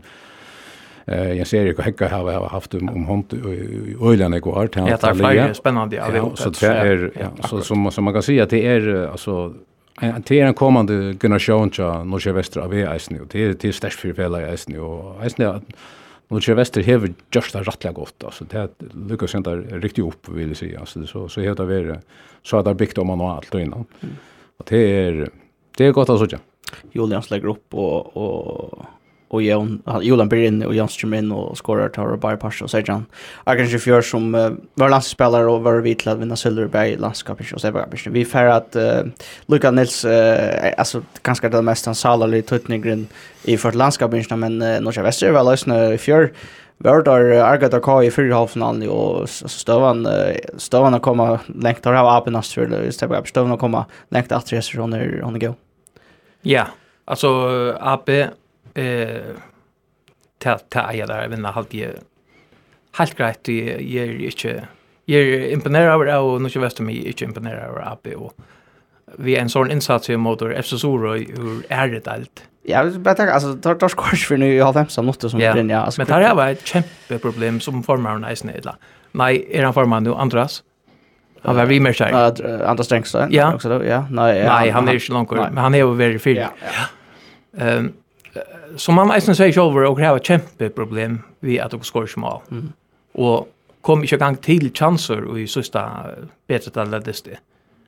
[SPEAKER 3] eh jag ser ju hur Häcka har haft om om hon öliga Nekvo art
[SPEAKER 2] han har flera spännande ja,
[SPEAKER 3] ja, så det är ja, så som som man kan säga att det är alltså det är en kommande generation så Norge Väster av Eisne och det är till störst för hela Eisne och Eisne Norge Väster har just det rättliga gott alltså det lyckas inte riktigt upp vill jag säga alltså så så heter det så att det byggt om man allt och innan. Mm. Och det är det är gott alltså.
[SPEAKER 1] Julian lägger upp och och och Jon Julian blir in och Jans in och skorar tar bara pass och säger han. Argentin fjör som uh, var landspelare och var vitlad vinna Silverberg landskapet och så bara vi för att uh, Luca Nils uh, alltså ganska det mest han salali tutningen i för landskapet men uh, Norge Väster var lösna i fjör var där Argata K i fyra halvfinalen och stövan stövan att komma längt har ha apen astral istället för stövan att komma längt att resa från där on the go.
[SPEAKER 2] Ja, alltså A P eh ta ta jag där vinna halt ju helt grejt det är inte är imponerad över och Norge Väster mig inte imponerad över A P och vi en sån insats i motor F C Soro hur är det allt.
[SPEAKER 1] Ja, jag tänker alltså tar tar skors för nu i halv femton minuter som
[SPEAKER 2] yeah.
[SPEAKER 1] den ja. Alltså,
[SPEAKER 2] men det här var ett kämpeproblem som formar nice nedla. Nej, är han formar nu Andras? Han var vi mer så här.
[SPEAKER 1] Uh, Andras Strängstad
[SPEAKER 2] ja.
[SPEAKER 1] också då. Ja, nej.
[SPEAKER 2] Ja, nej, han, han är inte långt men han är ju väldigt fin. Ja. ja. Ehm som man nästan säger själv och har ett kämpeproblem vi att och skors mål. Mm. Och kom inte gång till chanser och i sista bättre att lägga det.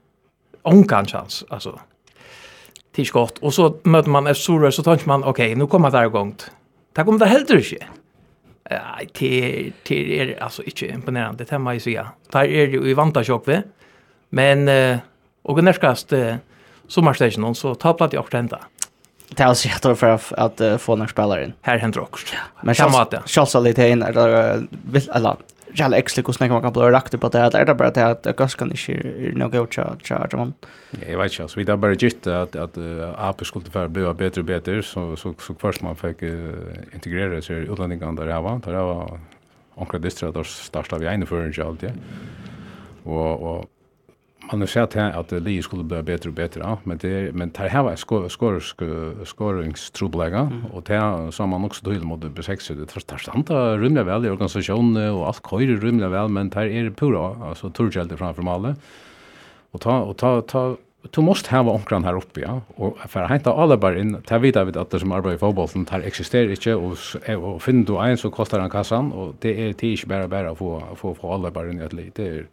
[SPEAKER 2] Onkan chans alltså. Till skott och så möter man F Soro så tänker man okej, okay, nu kommer det igång. Det kommer det heller ikke. Nej, det, det är alltså inte imponerande, det må jag säga. Det är ju i vanta tjock vi. Men, uh, och närskast uh, sommarstationen så tar platt i också hända.
[SPEAKER 1] Det är alltså jättebra för att, att uh, få några spelare in.
[SPEAKER 2] Här händer också.
[SPEAKER 1] Men kjallsalitet in är det, eller jävla extra hur snäcker man kan bli rakt på det. Är det bara det att Gaskan inte är något god tja man?
[SPEAKER 3] Jag vet inte, så vi har bara gitt att, att uh, A P skulle för bli bättre och bättre, så, så, så först man fick uh, integrera sig i utländningarna där jag var. Där jag var omkring distrat och startade vi ena för en alltid. Och, och man har sett här att Li skulle bli bättre och bättre, ja. men det men det här var skor skor skoringstrubbeläge mm. och det som man också till mot B sex det förstår rymliga väl i organisationen och allt kör rymliga väl, men det är pura alltså turgelt framför alla och ta och ta ta du måste ha omkran här uppe, ja, och för att hämta alla bara in ta vid att det som arbetar i fotbollen tar existerar inte och och finner du en så kostar den kassan och det är det inte bara bara att få få få alla bara in i ett lite det är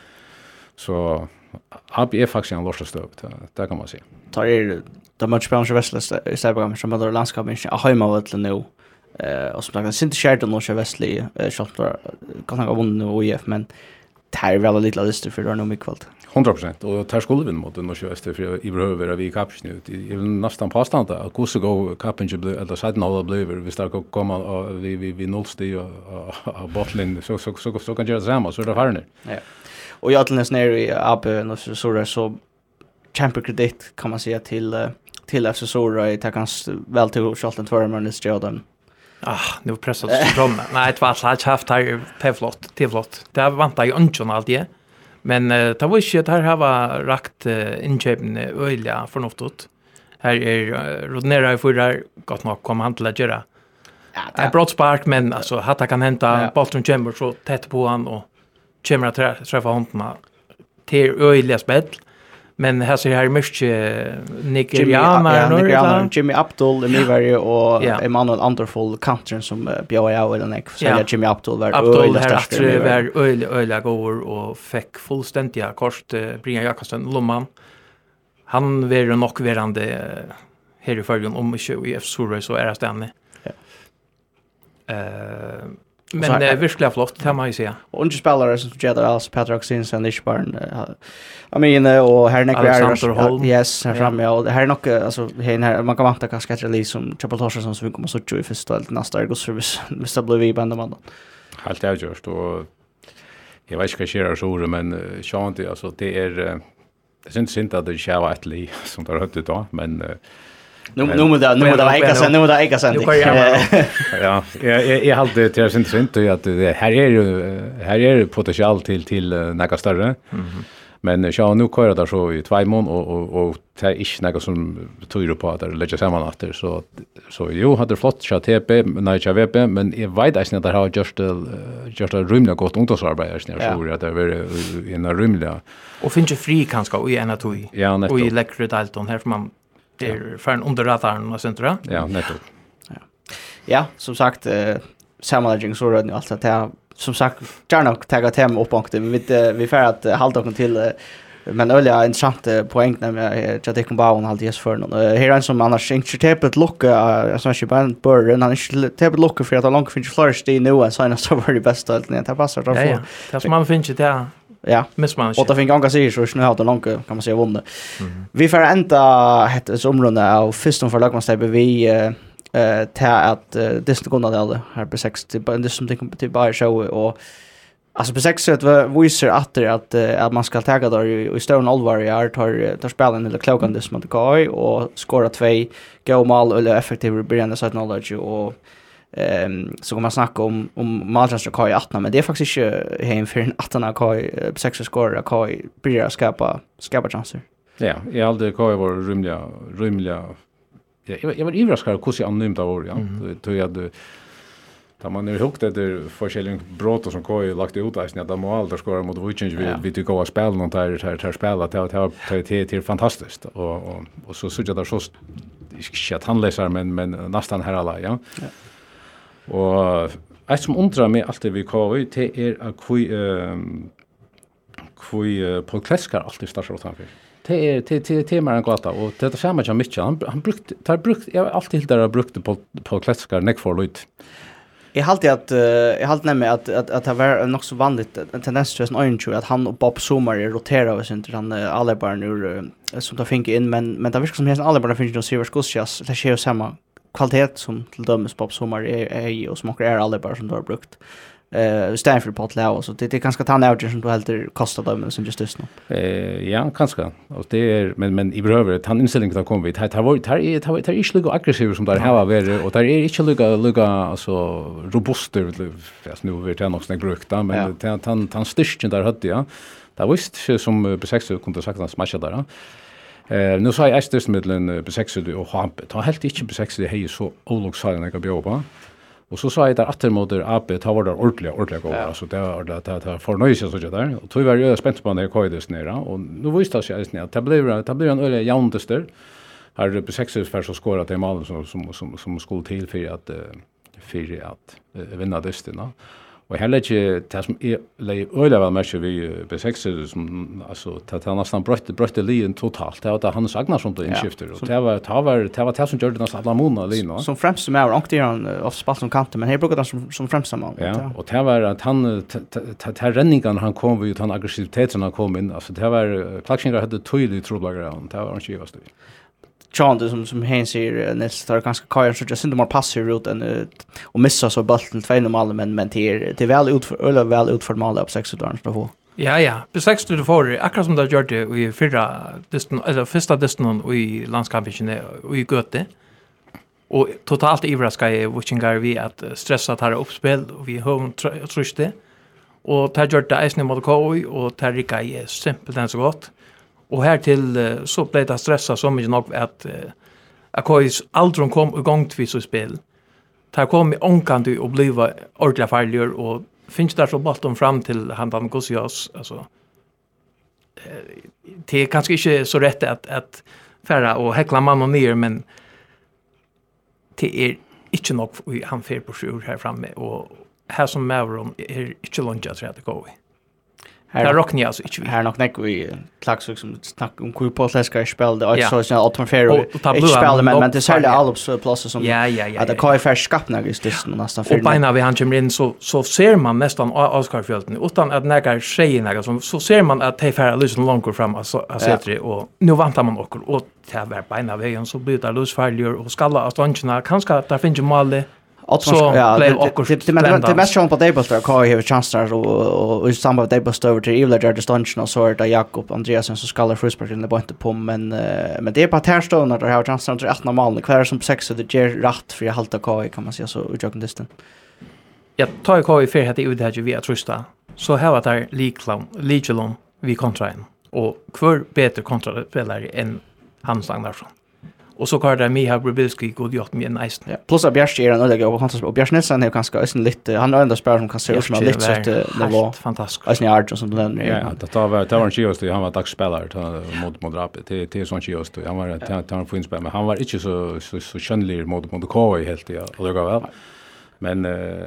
[SPEAKER 3] så A B är faktiskt en låsta stöv, det kan man säga.
[SPEAKER 1] Tar er, de match på Västlig i Säbergammer som hade landskapen i Hajmavatlen nu. Och som sagt, det är inte kärt att Norge Västlig, Kjaltar kan ha vunnit nu I F, men det här är väldigt lite lister för det är nog mycket kvalt.
[SPEAKER 3] hundra procent, och här skulle vi mot Norge Västlig, för i behöver vi i kappen ut. Jag vill nästan påstå att kursen går kappen eller sedan alla blir, hvis det kommer vi vi vi nollstig och bottling så så så så kan göra samma så det här
[SPEAKER 1] Ja. Och jag till nästan i A P och så så så champion kredit kan man säga till till F C Sora i takans väl till Charlton Tvärmörnis Jordan.
[SPEAKER 2] Ah, nu pressar det fram. Nej, det var så här haft här till flott, till flott. Det väntar ju inte alltid. Men det var ju det här har var rakt inköpen öliga för något. Här är Rodnera i förra gott nog kom han till att göra. Ja, det är brottspark, men alltså hatta kan hända ja. Bolton Chamber så tätt på han och kommer att träffa hundarna till öjliga spel. Men här ser här mycket nigerianer.
[SPEAKER 1] Jimmy, ja, Jimmy Abdul, Emivari och ja. Emmanuel Underfull Countern som bjöd jag eller nek. Så ja. Jimmy Abdul var
[SPEAKER 2] öjliga starkare. Abdul var öjliga, öjliga gåor och fick fullständiga kort Brian Jakobsen Lomman. Han var nog verande här i följen om inte i F C Sora så är det ständigt. Ja. Uh, Men det är verkligen flott, det man ju säga.
[SPEAKER 1] Och inte spelare som Jeder Als, Patrick Sinsen, Ishbarn, Amine och här näck är yes, här framme och här är nog alltså här man kan vänta kanske att det som Chapel Torsson som vi kommer så tjugo i första eller nästa år så vi så blir vi bända man.
[SPEAKER 3] Helt avgjort och jag vet inte vad sker så men så inte alltså det är det syns inte att det kör ett li som tar hött ut då men
[SPEAKER 1] Nu nu måste nu måste jag äga sen nu måste jag äga sen.
[SPEAKER 3] Ja, jag jag hade det är intressant att det här är ju här är det potential till till några större. Men så nu kör det så i två mån och och och det är inte något som tyder på att det lägger samman efter så så jo hade flott chat T P när jag V P men jag vet inte att det har just just en rymliga gott ungdomsarbete så jag att det är en rymliga
[SPEAKER 2] och finns ju fri kanske i en att
[SPEAKER 3] ja,
[SPEAKER 2] och i läckert Dalton här för man det är för en underrataren och sånt där.
[SPEAKER 3] Ja, nettopp.
[SPEAKER 1] Ja. Ja, som sagt eh sammanläggning så rör allt det här som sagt gärna ta tema upp och vi vi får att hålla oss till men öliga intressant poäng när jag tycker bara alltid yes för någon. Här är en som annars inte tepet lucka jag sa ju bara en burr han inte tepet lucka för att långt finns flourish det nu och så är så var det bästa att det passar då.
[SPEAKER 2] Ja, det som man finns det
[SPEAKER 1] ja,
[SPEAKER 2] missmanage.
[SPEAKER 1] Och det finns gånger sig så snö har det långt kan man säga vunnit. Mm. Vi får ända ett somrunda av första för lagmansteg vi eh ta att det ska gå där här på sex till det som det kommer till bara show och alltså på sex så att vi ser att att att man ska ta där i Stone Allvar jag tar tar spelen eller klockan det som att gå och skora två gå mål eller effektiv början så att knowledge och ehm så kan man snacka om om Malmström Kai åtta men det är faktiskt inte hem för en åtta Kai på sex skora Kai börjar skapa skapa chanser.
[SPEAKER 3] Ja, jag aldrig Kai var rymliga rymliga jag jag var överraskad hur så anonymt av år ja då jag hade där man är högt efter forskjelliga brott som Kai lagt ut att det mål där skora mot Wichinge vi vi tycker att spela något där här här spela det det det är fantastiskt och och och så så jag där så inte att han läser men men nästan här alla ja. Ja. Og ett som undrar mig alltid vi K V det är att kui ehm kui på Kleskar alltid startar utanför. Det är det det det mer en gata och det är samma som Mitchell. Han han brukt tar brukt jag har alltid helt där brukt på på klätskar neck for lut.
[SPEAKER 1] Jag hade att jag hade nämligen att att att det var nog så vanligt en tendens till en orange att han och Bob Sommer roterar och sånt han alla bara nu som tar finka in men men det verkar som helst alla bara finns ju Silver Scotias det sker ju samma kvalitet som till dömes Bob Sommer är är och smakar är alla bara som du har brukt. Eh Stanford pot låg så det det kanske tar out som du helt kostar dem som just just nu.
[SPEAKER 3] Eh ja, kanske. Och det är men men i brövet han inställningen att komma vid. Det har varit här är det har är inte lika aggressiv som där har varit och där är inte lika lika alltså robust fast nu vet jag nog snägt brukta men han han han styrken där hade ja. Det visst som B sex kunde sagt att smasha där. Eh nu så är störst medlen B sex och Hamp. Ta helt inte B sex det är så ologsalen jag bjöd Och så sa jag där attermoder A P ta var det ordentligt ordentligt gå alltså det var det att det för nöjs så där och tog var ju spänt på när koides nere och nu visste jag att det blev det blev en öle jämntester har B sex för så skåra till mål som som som som skulle till för att för att vinna destina och heller inte det som är lei öle väl match vi B sex som alltså att han nästan brötte brötte lin totalt det var han sagnar som det inskifter och det var det var det var det som gjorde nästan alla månader lin
[SPEAKER 1] som främst som är och det är off spalt som kanten men här brukar det som som främst som
[SPEAKER 3] ja och det var att han ta renningarna han kom vi ut han aggressiviteten han kom in alltså det var plaxingar hade tydligt troblagar det var inte just det
[SPEAKER 1] John som som hen ser nästa ganska kajer så just inte mer passiv ut än och missa så bollen två normala men men till till väl ut för eller väl ut för mål upp sex utan då.
[SPEAKER 2] Ja ja, på sex till för akkurat som det gjorde i förra distan eller första distan i landskampen och i Göte. Och totalt ivraska är watchingar vi att stressa tar uppspel och vi hör truste. Och tar gjorde det mot K och tar rika är simpelt än så gott. Och här till så blev det stressa så mycket nog att Akois aldrig kom igång till så spel. Tar kom i onkant och blev ordentligt farlig och finns där så bollen fram till Handan Gosias alltså det är kanske inte så rätt att att färra och häckla man och ner men det är inte nog han fer på sjur här framme och här som Mavron är inte långt att det går i. Här rockar alltså inte vi.
[SPEAKER 1] Här nog näck vi klax som snack om hur på släskar spelade och så så atmosfär och inte spelade men men det säljer alls platser som
[SPEAKER 2] ja ja ja
[SPEAKER 1] att det kan färs skapna just det nästan
[SPEAKER 2] för. Och bina vi han kommer in så så ser man nästan Oscarfälten utan att näga tjejerna som så ser man att det färra lysen långt fram alltså alltså och nu vantar man också och det var bina vägen så blir det lusfärger och skalla av stångarna kanske där finns ju mål
[SPEAKER 1] så ja det det det mest chans på Debustar Kai har chanser och och i samband med Debustar över till Evil George Stunchen och så där Jakob Andreasen så skallar Frusberg in det på inte på men men det är på tärstån när det har chanser till åtta mål kvar som sex så det ger rätt för jag halta Kai kan man säga så i jocken distan.
[SPEAKER 2] Ja tar Kai för att det ut här vi att trusta så här att där liklam likelom vi kontraen och kvar bättre kontraspelare än Hans Andersson. Och så kvar där Miha Brubilski god gjort med en nice.
[SPEAKER 1] Ja, plus att Bjärs är en öde och han och Bjärs Nilsson är ganska ösn lite han har ändå spelare som kan se ut som lite så att det var
[SPEAKER 2] fantastiskt.
[SPEAKER 1] Ösn Arjo som den
[SPEAKER 3] ja det var det var en chios han var dagsspelare mot mot Rapid det det är sån chios han var han han får inspel men han var inte så så så skönlig mot mot K i helt ja och det går väl men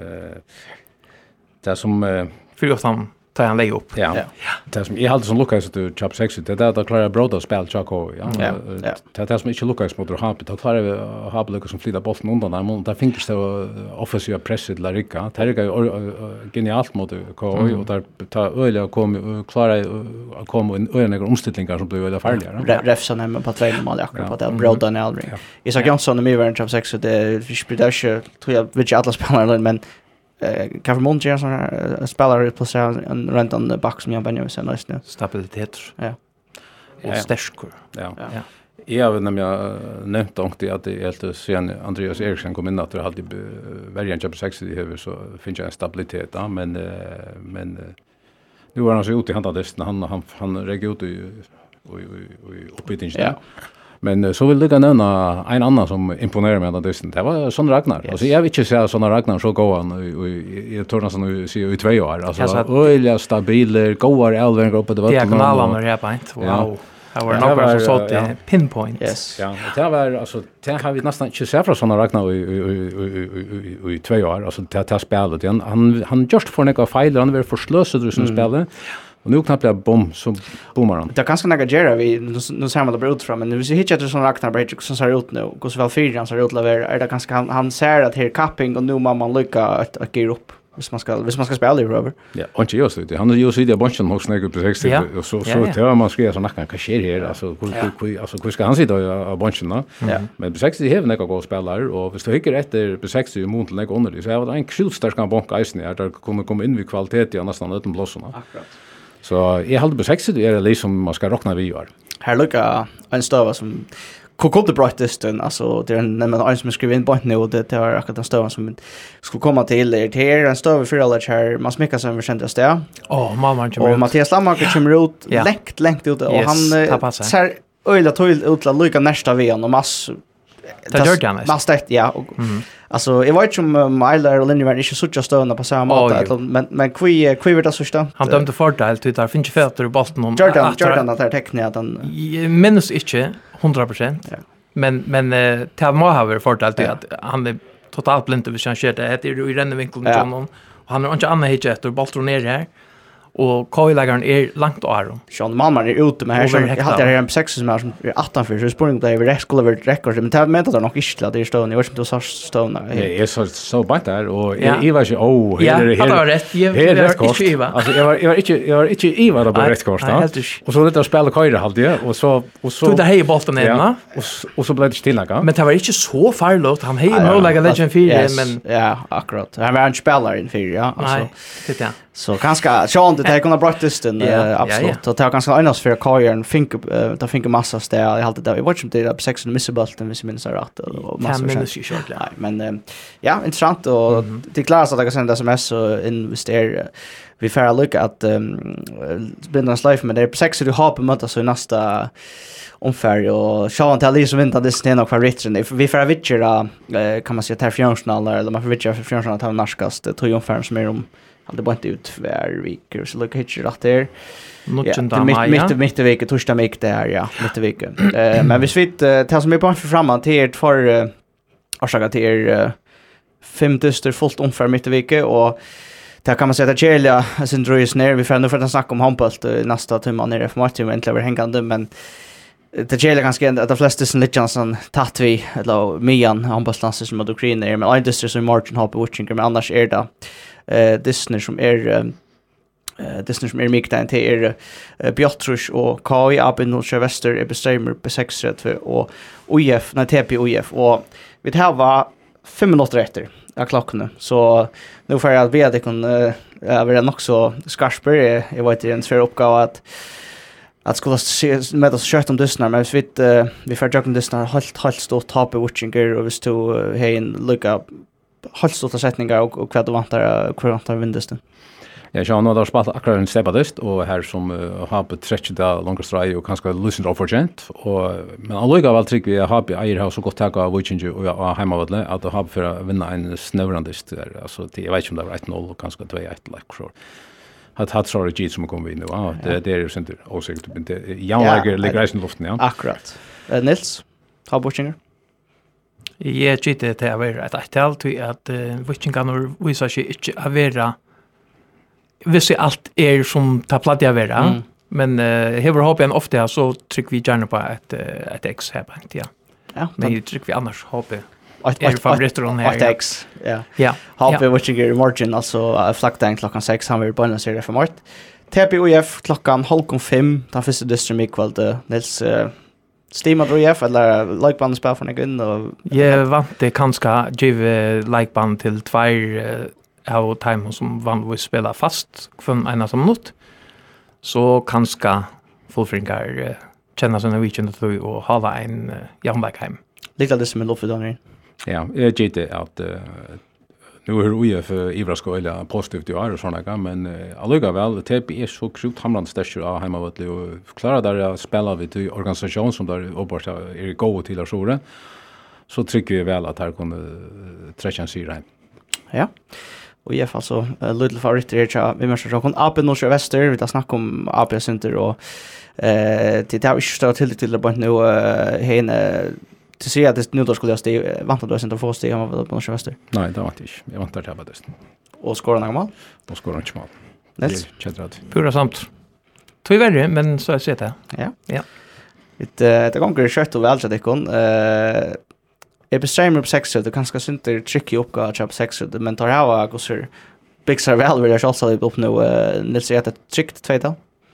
[SPEAKER 3] det som
[SPEAKER 2] för att han tar han lägga upp.
[SPEAKER 3] Ja. Det som jag hade som Lucas till Chop sex det där klarar Broda spel Chaco ja. Det det som inte Lucas mot Hamp det klarar har Lucas som flyttar bollen undan där men där finns det offensiva presset la Rica. Det är genialt mot K och där tar öliga kom klara kom en öliga omställningar som blir väldigt farliga.
[SPEAKER 1] Refsen hemma på två mål akkurat på det Broda när aldrig. Isak Jansson och mig var en Chop sex det vi spelar så tror jag vid alla spelare men eh Kevin Montier som är spelare på så en räntan back som jag Benjamin sen nästan
[SPEAKER 2] stabilitet.
[SPEAKER 1] Ja.
[SPEAKER 2] Och stärkor.
[SPEAKER 3] Ja. Ja. Jag vet när jag nämnde också att det är helt sen Andreas Eriksson kom in att det hade variant jobb sex i huvud så finns en stabilitet ja, men men nu var han så ute i handen där han han han reagerade ut i och och uppbytningen. Ja. Men så vill jag nämna en annan som imponerar mig den det var Son Ragnar. Yes. Alltså jag vill inte säga Son Ragnar så går han och i torna som ser i två år. Alltså öliga stabiler, goar Elven grupp det var
[SPEAKER 2] det kanalerna här på inte. Wow. Här var några som sålt i pinpoint.
[SPEAKER 3] Yes. Ja, det var alltså det har vi nästan inte sett från Son Ragnar i i i två år. Alltså det har spelat igen. Han han just för några fel han var förslösad i sin spel. Och nu knappt jag bom så bommar han.
[SPEAKER 1] Det är ganska några gera vi nu nu ser man det ut fram men nu ser hittar det som Ragnar Bridge som ser ut nu. Går så väl fyra så ut lever är det ganska han, han ser att här capping och nu man man lycka att att ge upp. Hvis man ska hvis man ska spela i rubber.
[SPEAKER 3] Ja, och inte just det. Han är ju så det bunchen också när på sextio och så så tar man ska så nacka kan ske här alltså hur alltså hur ska han sitta av bunchen då? Men på sextio har några gå spelare och hvis du hycker efter på sextio mot några under det så är det en krutstärk bank isen där kommer komma in vid kvalitet i nästan utan blåsarna. Akkurat. Så jag håller på sextio det är liksom man ska rockna vi gör.
[SPEAKER 1] Här lucka en stöva som Kokotte Brighteston alltså det är en men en som skriver in på nu det är akkurat den stövan som skulle komma till det här en stöva för alla här man smäcker som vi kände det.
[SPEAKER 2] Åh mamma kommer
[SPEAKER 1] och Mattias Lammark kommer ut längt längt ut och han ser öjla till utla lucka nästa veckan och mass
[SPEAKER 2] det gör det
[SPEAKER 1] mass det ja och alltså jag vet ju om Myler och Lindy var inte så just stövna på samma sätt men men kvi kvi vart det så stort
[SPEAKER 2] han dömde fördel till där finns ju fötter i bollen om
[SPEAKER 1] Jordan Jordan att teckna att han
[SPEAKER 2] minns inte hundra procent men men det må ha varit fördel till att han är totalt blind över chanser det heter ju i den vinkeln John och han har inte annat hit efter bollen ner här och Kajlagaren är långt och Aron.
[SPEAKER 1] Sean Malmar är ute med här så jag hade en sex som är som åtta för så spåring där vi skulle över rekord men det menade det nog inte att det står ni var som du sa stona.
[SPEAKER 3] Ja, jag så så bara där och jag var ju åh
[SPEAKER 2] här är det. Ja, rätt. Jag var inte Iva.
[SPEAKER 3] Alltså jag var jag var inte jag var inte Iva då på rätt kort då. Och så lite att spela Kajra hade jag och så och så
[SPEAKER 2] tog det hej bollen ner
[SPEAKER 3] och och så blev det stillaga.
[SPEAKER 2] Men det var inte så farligt han hej möjliga legend fyra men
[SPEAKER 1] ja, akkurat. Han var en spelare i fyra ja
[SPEAKER 2] alltså. Det ja.
[SPEAKER 1] Så ganska Sean det tar kunna Brighteston absolut. Och tar ganska annars för Kajern fink där fink massa där jag hade det. Jag var ju det på sex och missa bollen vis minns rätt och
[SPEAKER 2] massa minus ju short.
[SPEAKER 1] Nej, men ja, intressant och det klaras att jag kan sända sms och investera vi får lucka att binda en life med det på sex du har på möta så nästa omfärg och Sean till liksom inte det sten och favoriten vi får vitcha kan man säga till fjärrsnall eller man får vitcha fjärrsnall att ha narskast tror jag omfärg som är om hade bara inte ut för veckor så lucka hitcher rätt där
[SPEAKER 2] Nutjunda
[SPEAKER 1] Maja. Mitt mitt i veckan torsdag mitt där ja, mitt i veckan. Eh men vi svit tar som är på för framåt till för orsaka till fem dyster fullt omfär mitt i veckan och där kan man säga att Chelia sen dröjs ner vi får nu för att snacka om handboll nästa timme ner för Martin egentligen över hängande men det Chelia ganska att de flesta sen lite chansen tatt vi eller Mian handbollslanser som då green ner men inte så Martin har på watching men annars är det eh Disney som är Eh det som är mycket där till är Björtrus och K I upp i Norrväster är bestämmer på sex två och O I F när T P O I F och vi tar var fem minuter efter av klockan så nu får jag be att det kan över nog så skarper jag vet det är en svår uppgåva att att skulle se med oss kört om dysnar men vi vi får jag om dysnar helt helt stort tapp i watchinger och vi stod hen lucka helt stora sättningar och och vad det vantar kvar vindesten.
[SPEAKER 3] Ja, så nu har spelat akkurat en steppadist och här som uh, har på trettiofem långa sträckor och kanske lyssnar på förtjänt och men alliga väl tycker vi har på Air House så gott tag av Wichinge och hemmavallet att ha för att vinna en snövrandist där alltså det jag vet inte om det var ett noll och kanske två ett like så har haft så det som kommer in nu. Ja, det det är ju inte osäkert men det jag lägger ligger i luften ja.
[SPEAKER 1] Akkurat. Uh, Nils har Wichinge.
[SPEAKER 2] Jag tycker det är väl att jag tror att Wichinge kan visa sig inte att vara vi ser allt är som tar plats jag vara mm. men uh, hever hopp en ofta så trycker vi gärna på ett uh, ett X här bank ja. Ja, men vi trycker vi annars hopp är favoriter on här.
[SPEAKER 1] Ett X. Ja.
[SPEAKER 2] Ja.
[SPEAKER 1] Hopp är watching your margin alltså flakta klockan sex han vill bara se det för mart. T P O F klockan halv fem den första district equal the Nils Steam of O F eller likeband spel för igen och
[SPEAKER 2] jag vant det kanske give likeband till två av time som vanligtvis spelar fast från ena som något så kanske fullfringar uh, känna sig en weekend att och ha en uh, Jan hem.
[SPEAKER 1] Lite det som är lov för Daniel.
[SPEAKER 3] Ja, jag gete att uh, nu är O F Ivrasko eller positivt i år och såna men uh, alliga väl T P är så krut hamnande stäcker av hemma vad och klara där att spela vi till organisation som där oborsta är gå till att sora så tycker vi väl att här kommer uh, tretton syra hem.
[SPEAKER 1] Ja. Och i alla fall så uh, little favorit är jag vi måste ta kon upp i Norrväster vi tar snack om A P center och eh det har ju stått till till det på nu henne till se att det nu då skulle jag stå vänta då sen då får stå på Norrväster.
[SPEAKER 3] Nej, det var inte jag. Jag väntar till på det.
[SPEAKER 1] Och skåra några mål?
[SPEAKER 3] Och skåra inte mål.
[SPEAKER 1] Nils
[SPEAKER 3] Chatrad.
[SPEAKER 2] Pura samt. Tyvärr, men så är det det.
[SPEAKER 1] Ja.
[SPEAKER 2] Ja.
[SPEAKER 1] Det det gånger kött och väl så det kon. Eh är bestämmer på sex så det kanske syns det tricky uppgåva att sex men tar ha och så big så väl vill jag också upp nu Nils säger att tryckt tvåtal.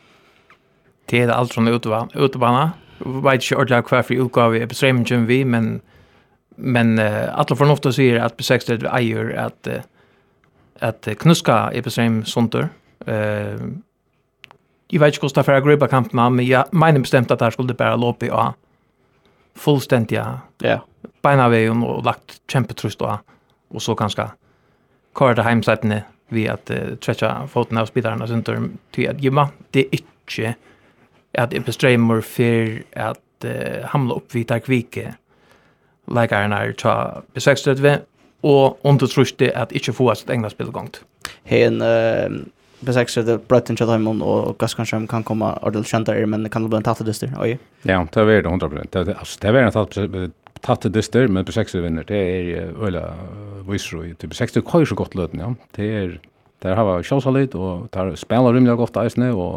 [SPEAKER 2] Det är allt från utbana, utbana. Vet inte ordentligt kvar för utgåva i bestämmer vi men men uh, alla får ofta säger att på sex det äger att uh, att knuska i bestämmer sånter. Eh Jag vet inte hur det är för att kamperna, men jag menar bestämt att det här skulle bara låpa och fullständiga
[SPEAKER 1] ja.
[SPEAKER 2] beina vägen och lagt kämpetrust och, och så ganska kvar det hemsättene vid att uh, träcka foten av spelarna sånt till att ge det är inte att det besträmmer för att uh, hamna upp vid Tarkvike läkarna ta besökstöd och undertrust det att inte få ett egna spelgångt.
[SPEAKER 1] Hen uh... besex det Brighton Chatham och Gaskansham kan komma ordentligt kända men det kan bli en tattadister. Oj.
[SPEAKER 3] Ja, det är det hundra procent. Det alltså det är en tattadister men besex vinner. Det är öla visro till besex det kör så gott löten ja. Det är där har vi chansalit och tar spelar rymligt gott där snö och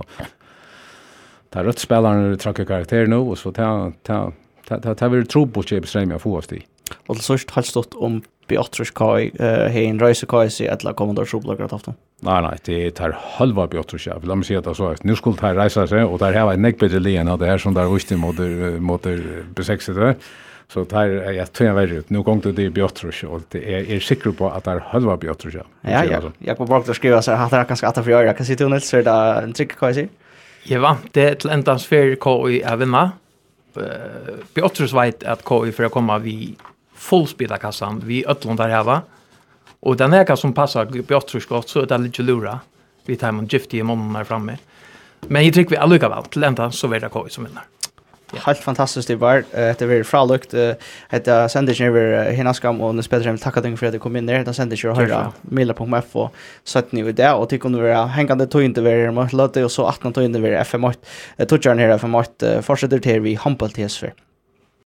[SPEAKER 3] tar rätt spelarna trycker karaktär nu och så tar tar tar tar vi tro på chip stream jag får oss det.
[SPEAKER 1] Och så först har stått om Beatrice Kai eh hen Reise Kai sig att la kommandör Schublagrat afton.
[SPEAKER 3] Nej nej, det tar halva Beatrice. Jag vill säga att så nu skulle ta resa sig och där har en neckbättre lena det här som där visst mot mot besexet. Så tar jag tror jag vet nu gång det Beatrice och det är är säker på att det är halva Beatrice.
[SPEAKER 1] Ja ja. Jag kommer bara att skriva så att det kanske att för jag kan sitta och så där en trick Kai sig.
[SPEAKER 2] Jag var det till en transfer K I ävenna. Eh Beatrice vet att K I för att komma vi fullspelakassan vi öllon där hava. Och den här som passar Beatrice gott så är det lite lura. Vi tar man giftig i månaden här framme. Men jag tycker vi alla väl till ända så är det K I som vinner.
[SPEAKER 1] Ja. Helt fantastiskt det var. Det var fralukt. Det sändes över Hinnaskam och Nils Petersen tacka dig för att du kom in där. Det sändes ju höra mila punkt f och satt ni vid det och tycker nu är hängande tog inte över mot låt och så arton tog inte över F M åtta. Touchdown här F M åtta fortsätter till vi Hampel T S för.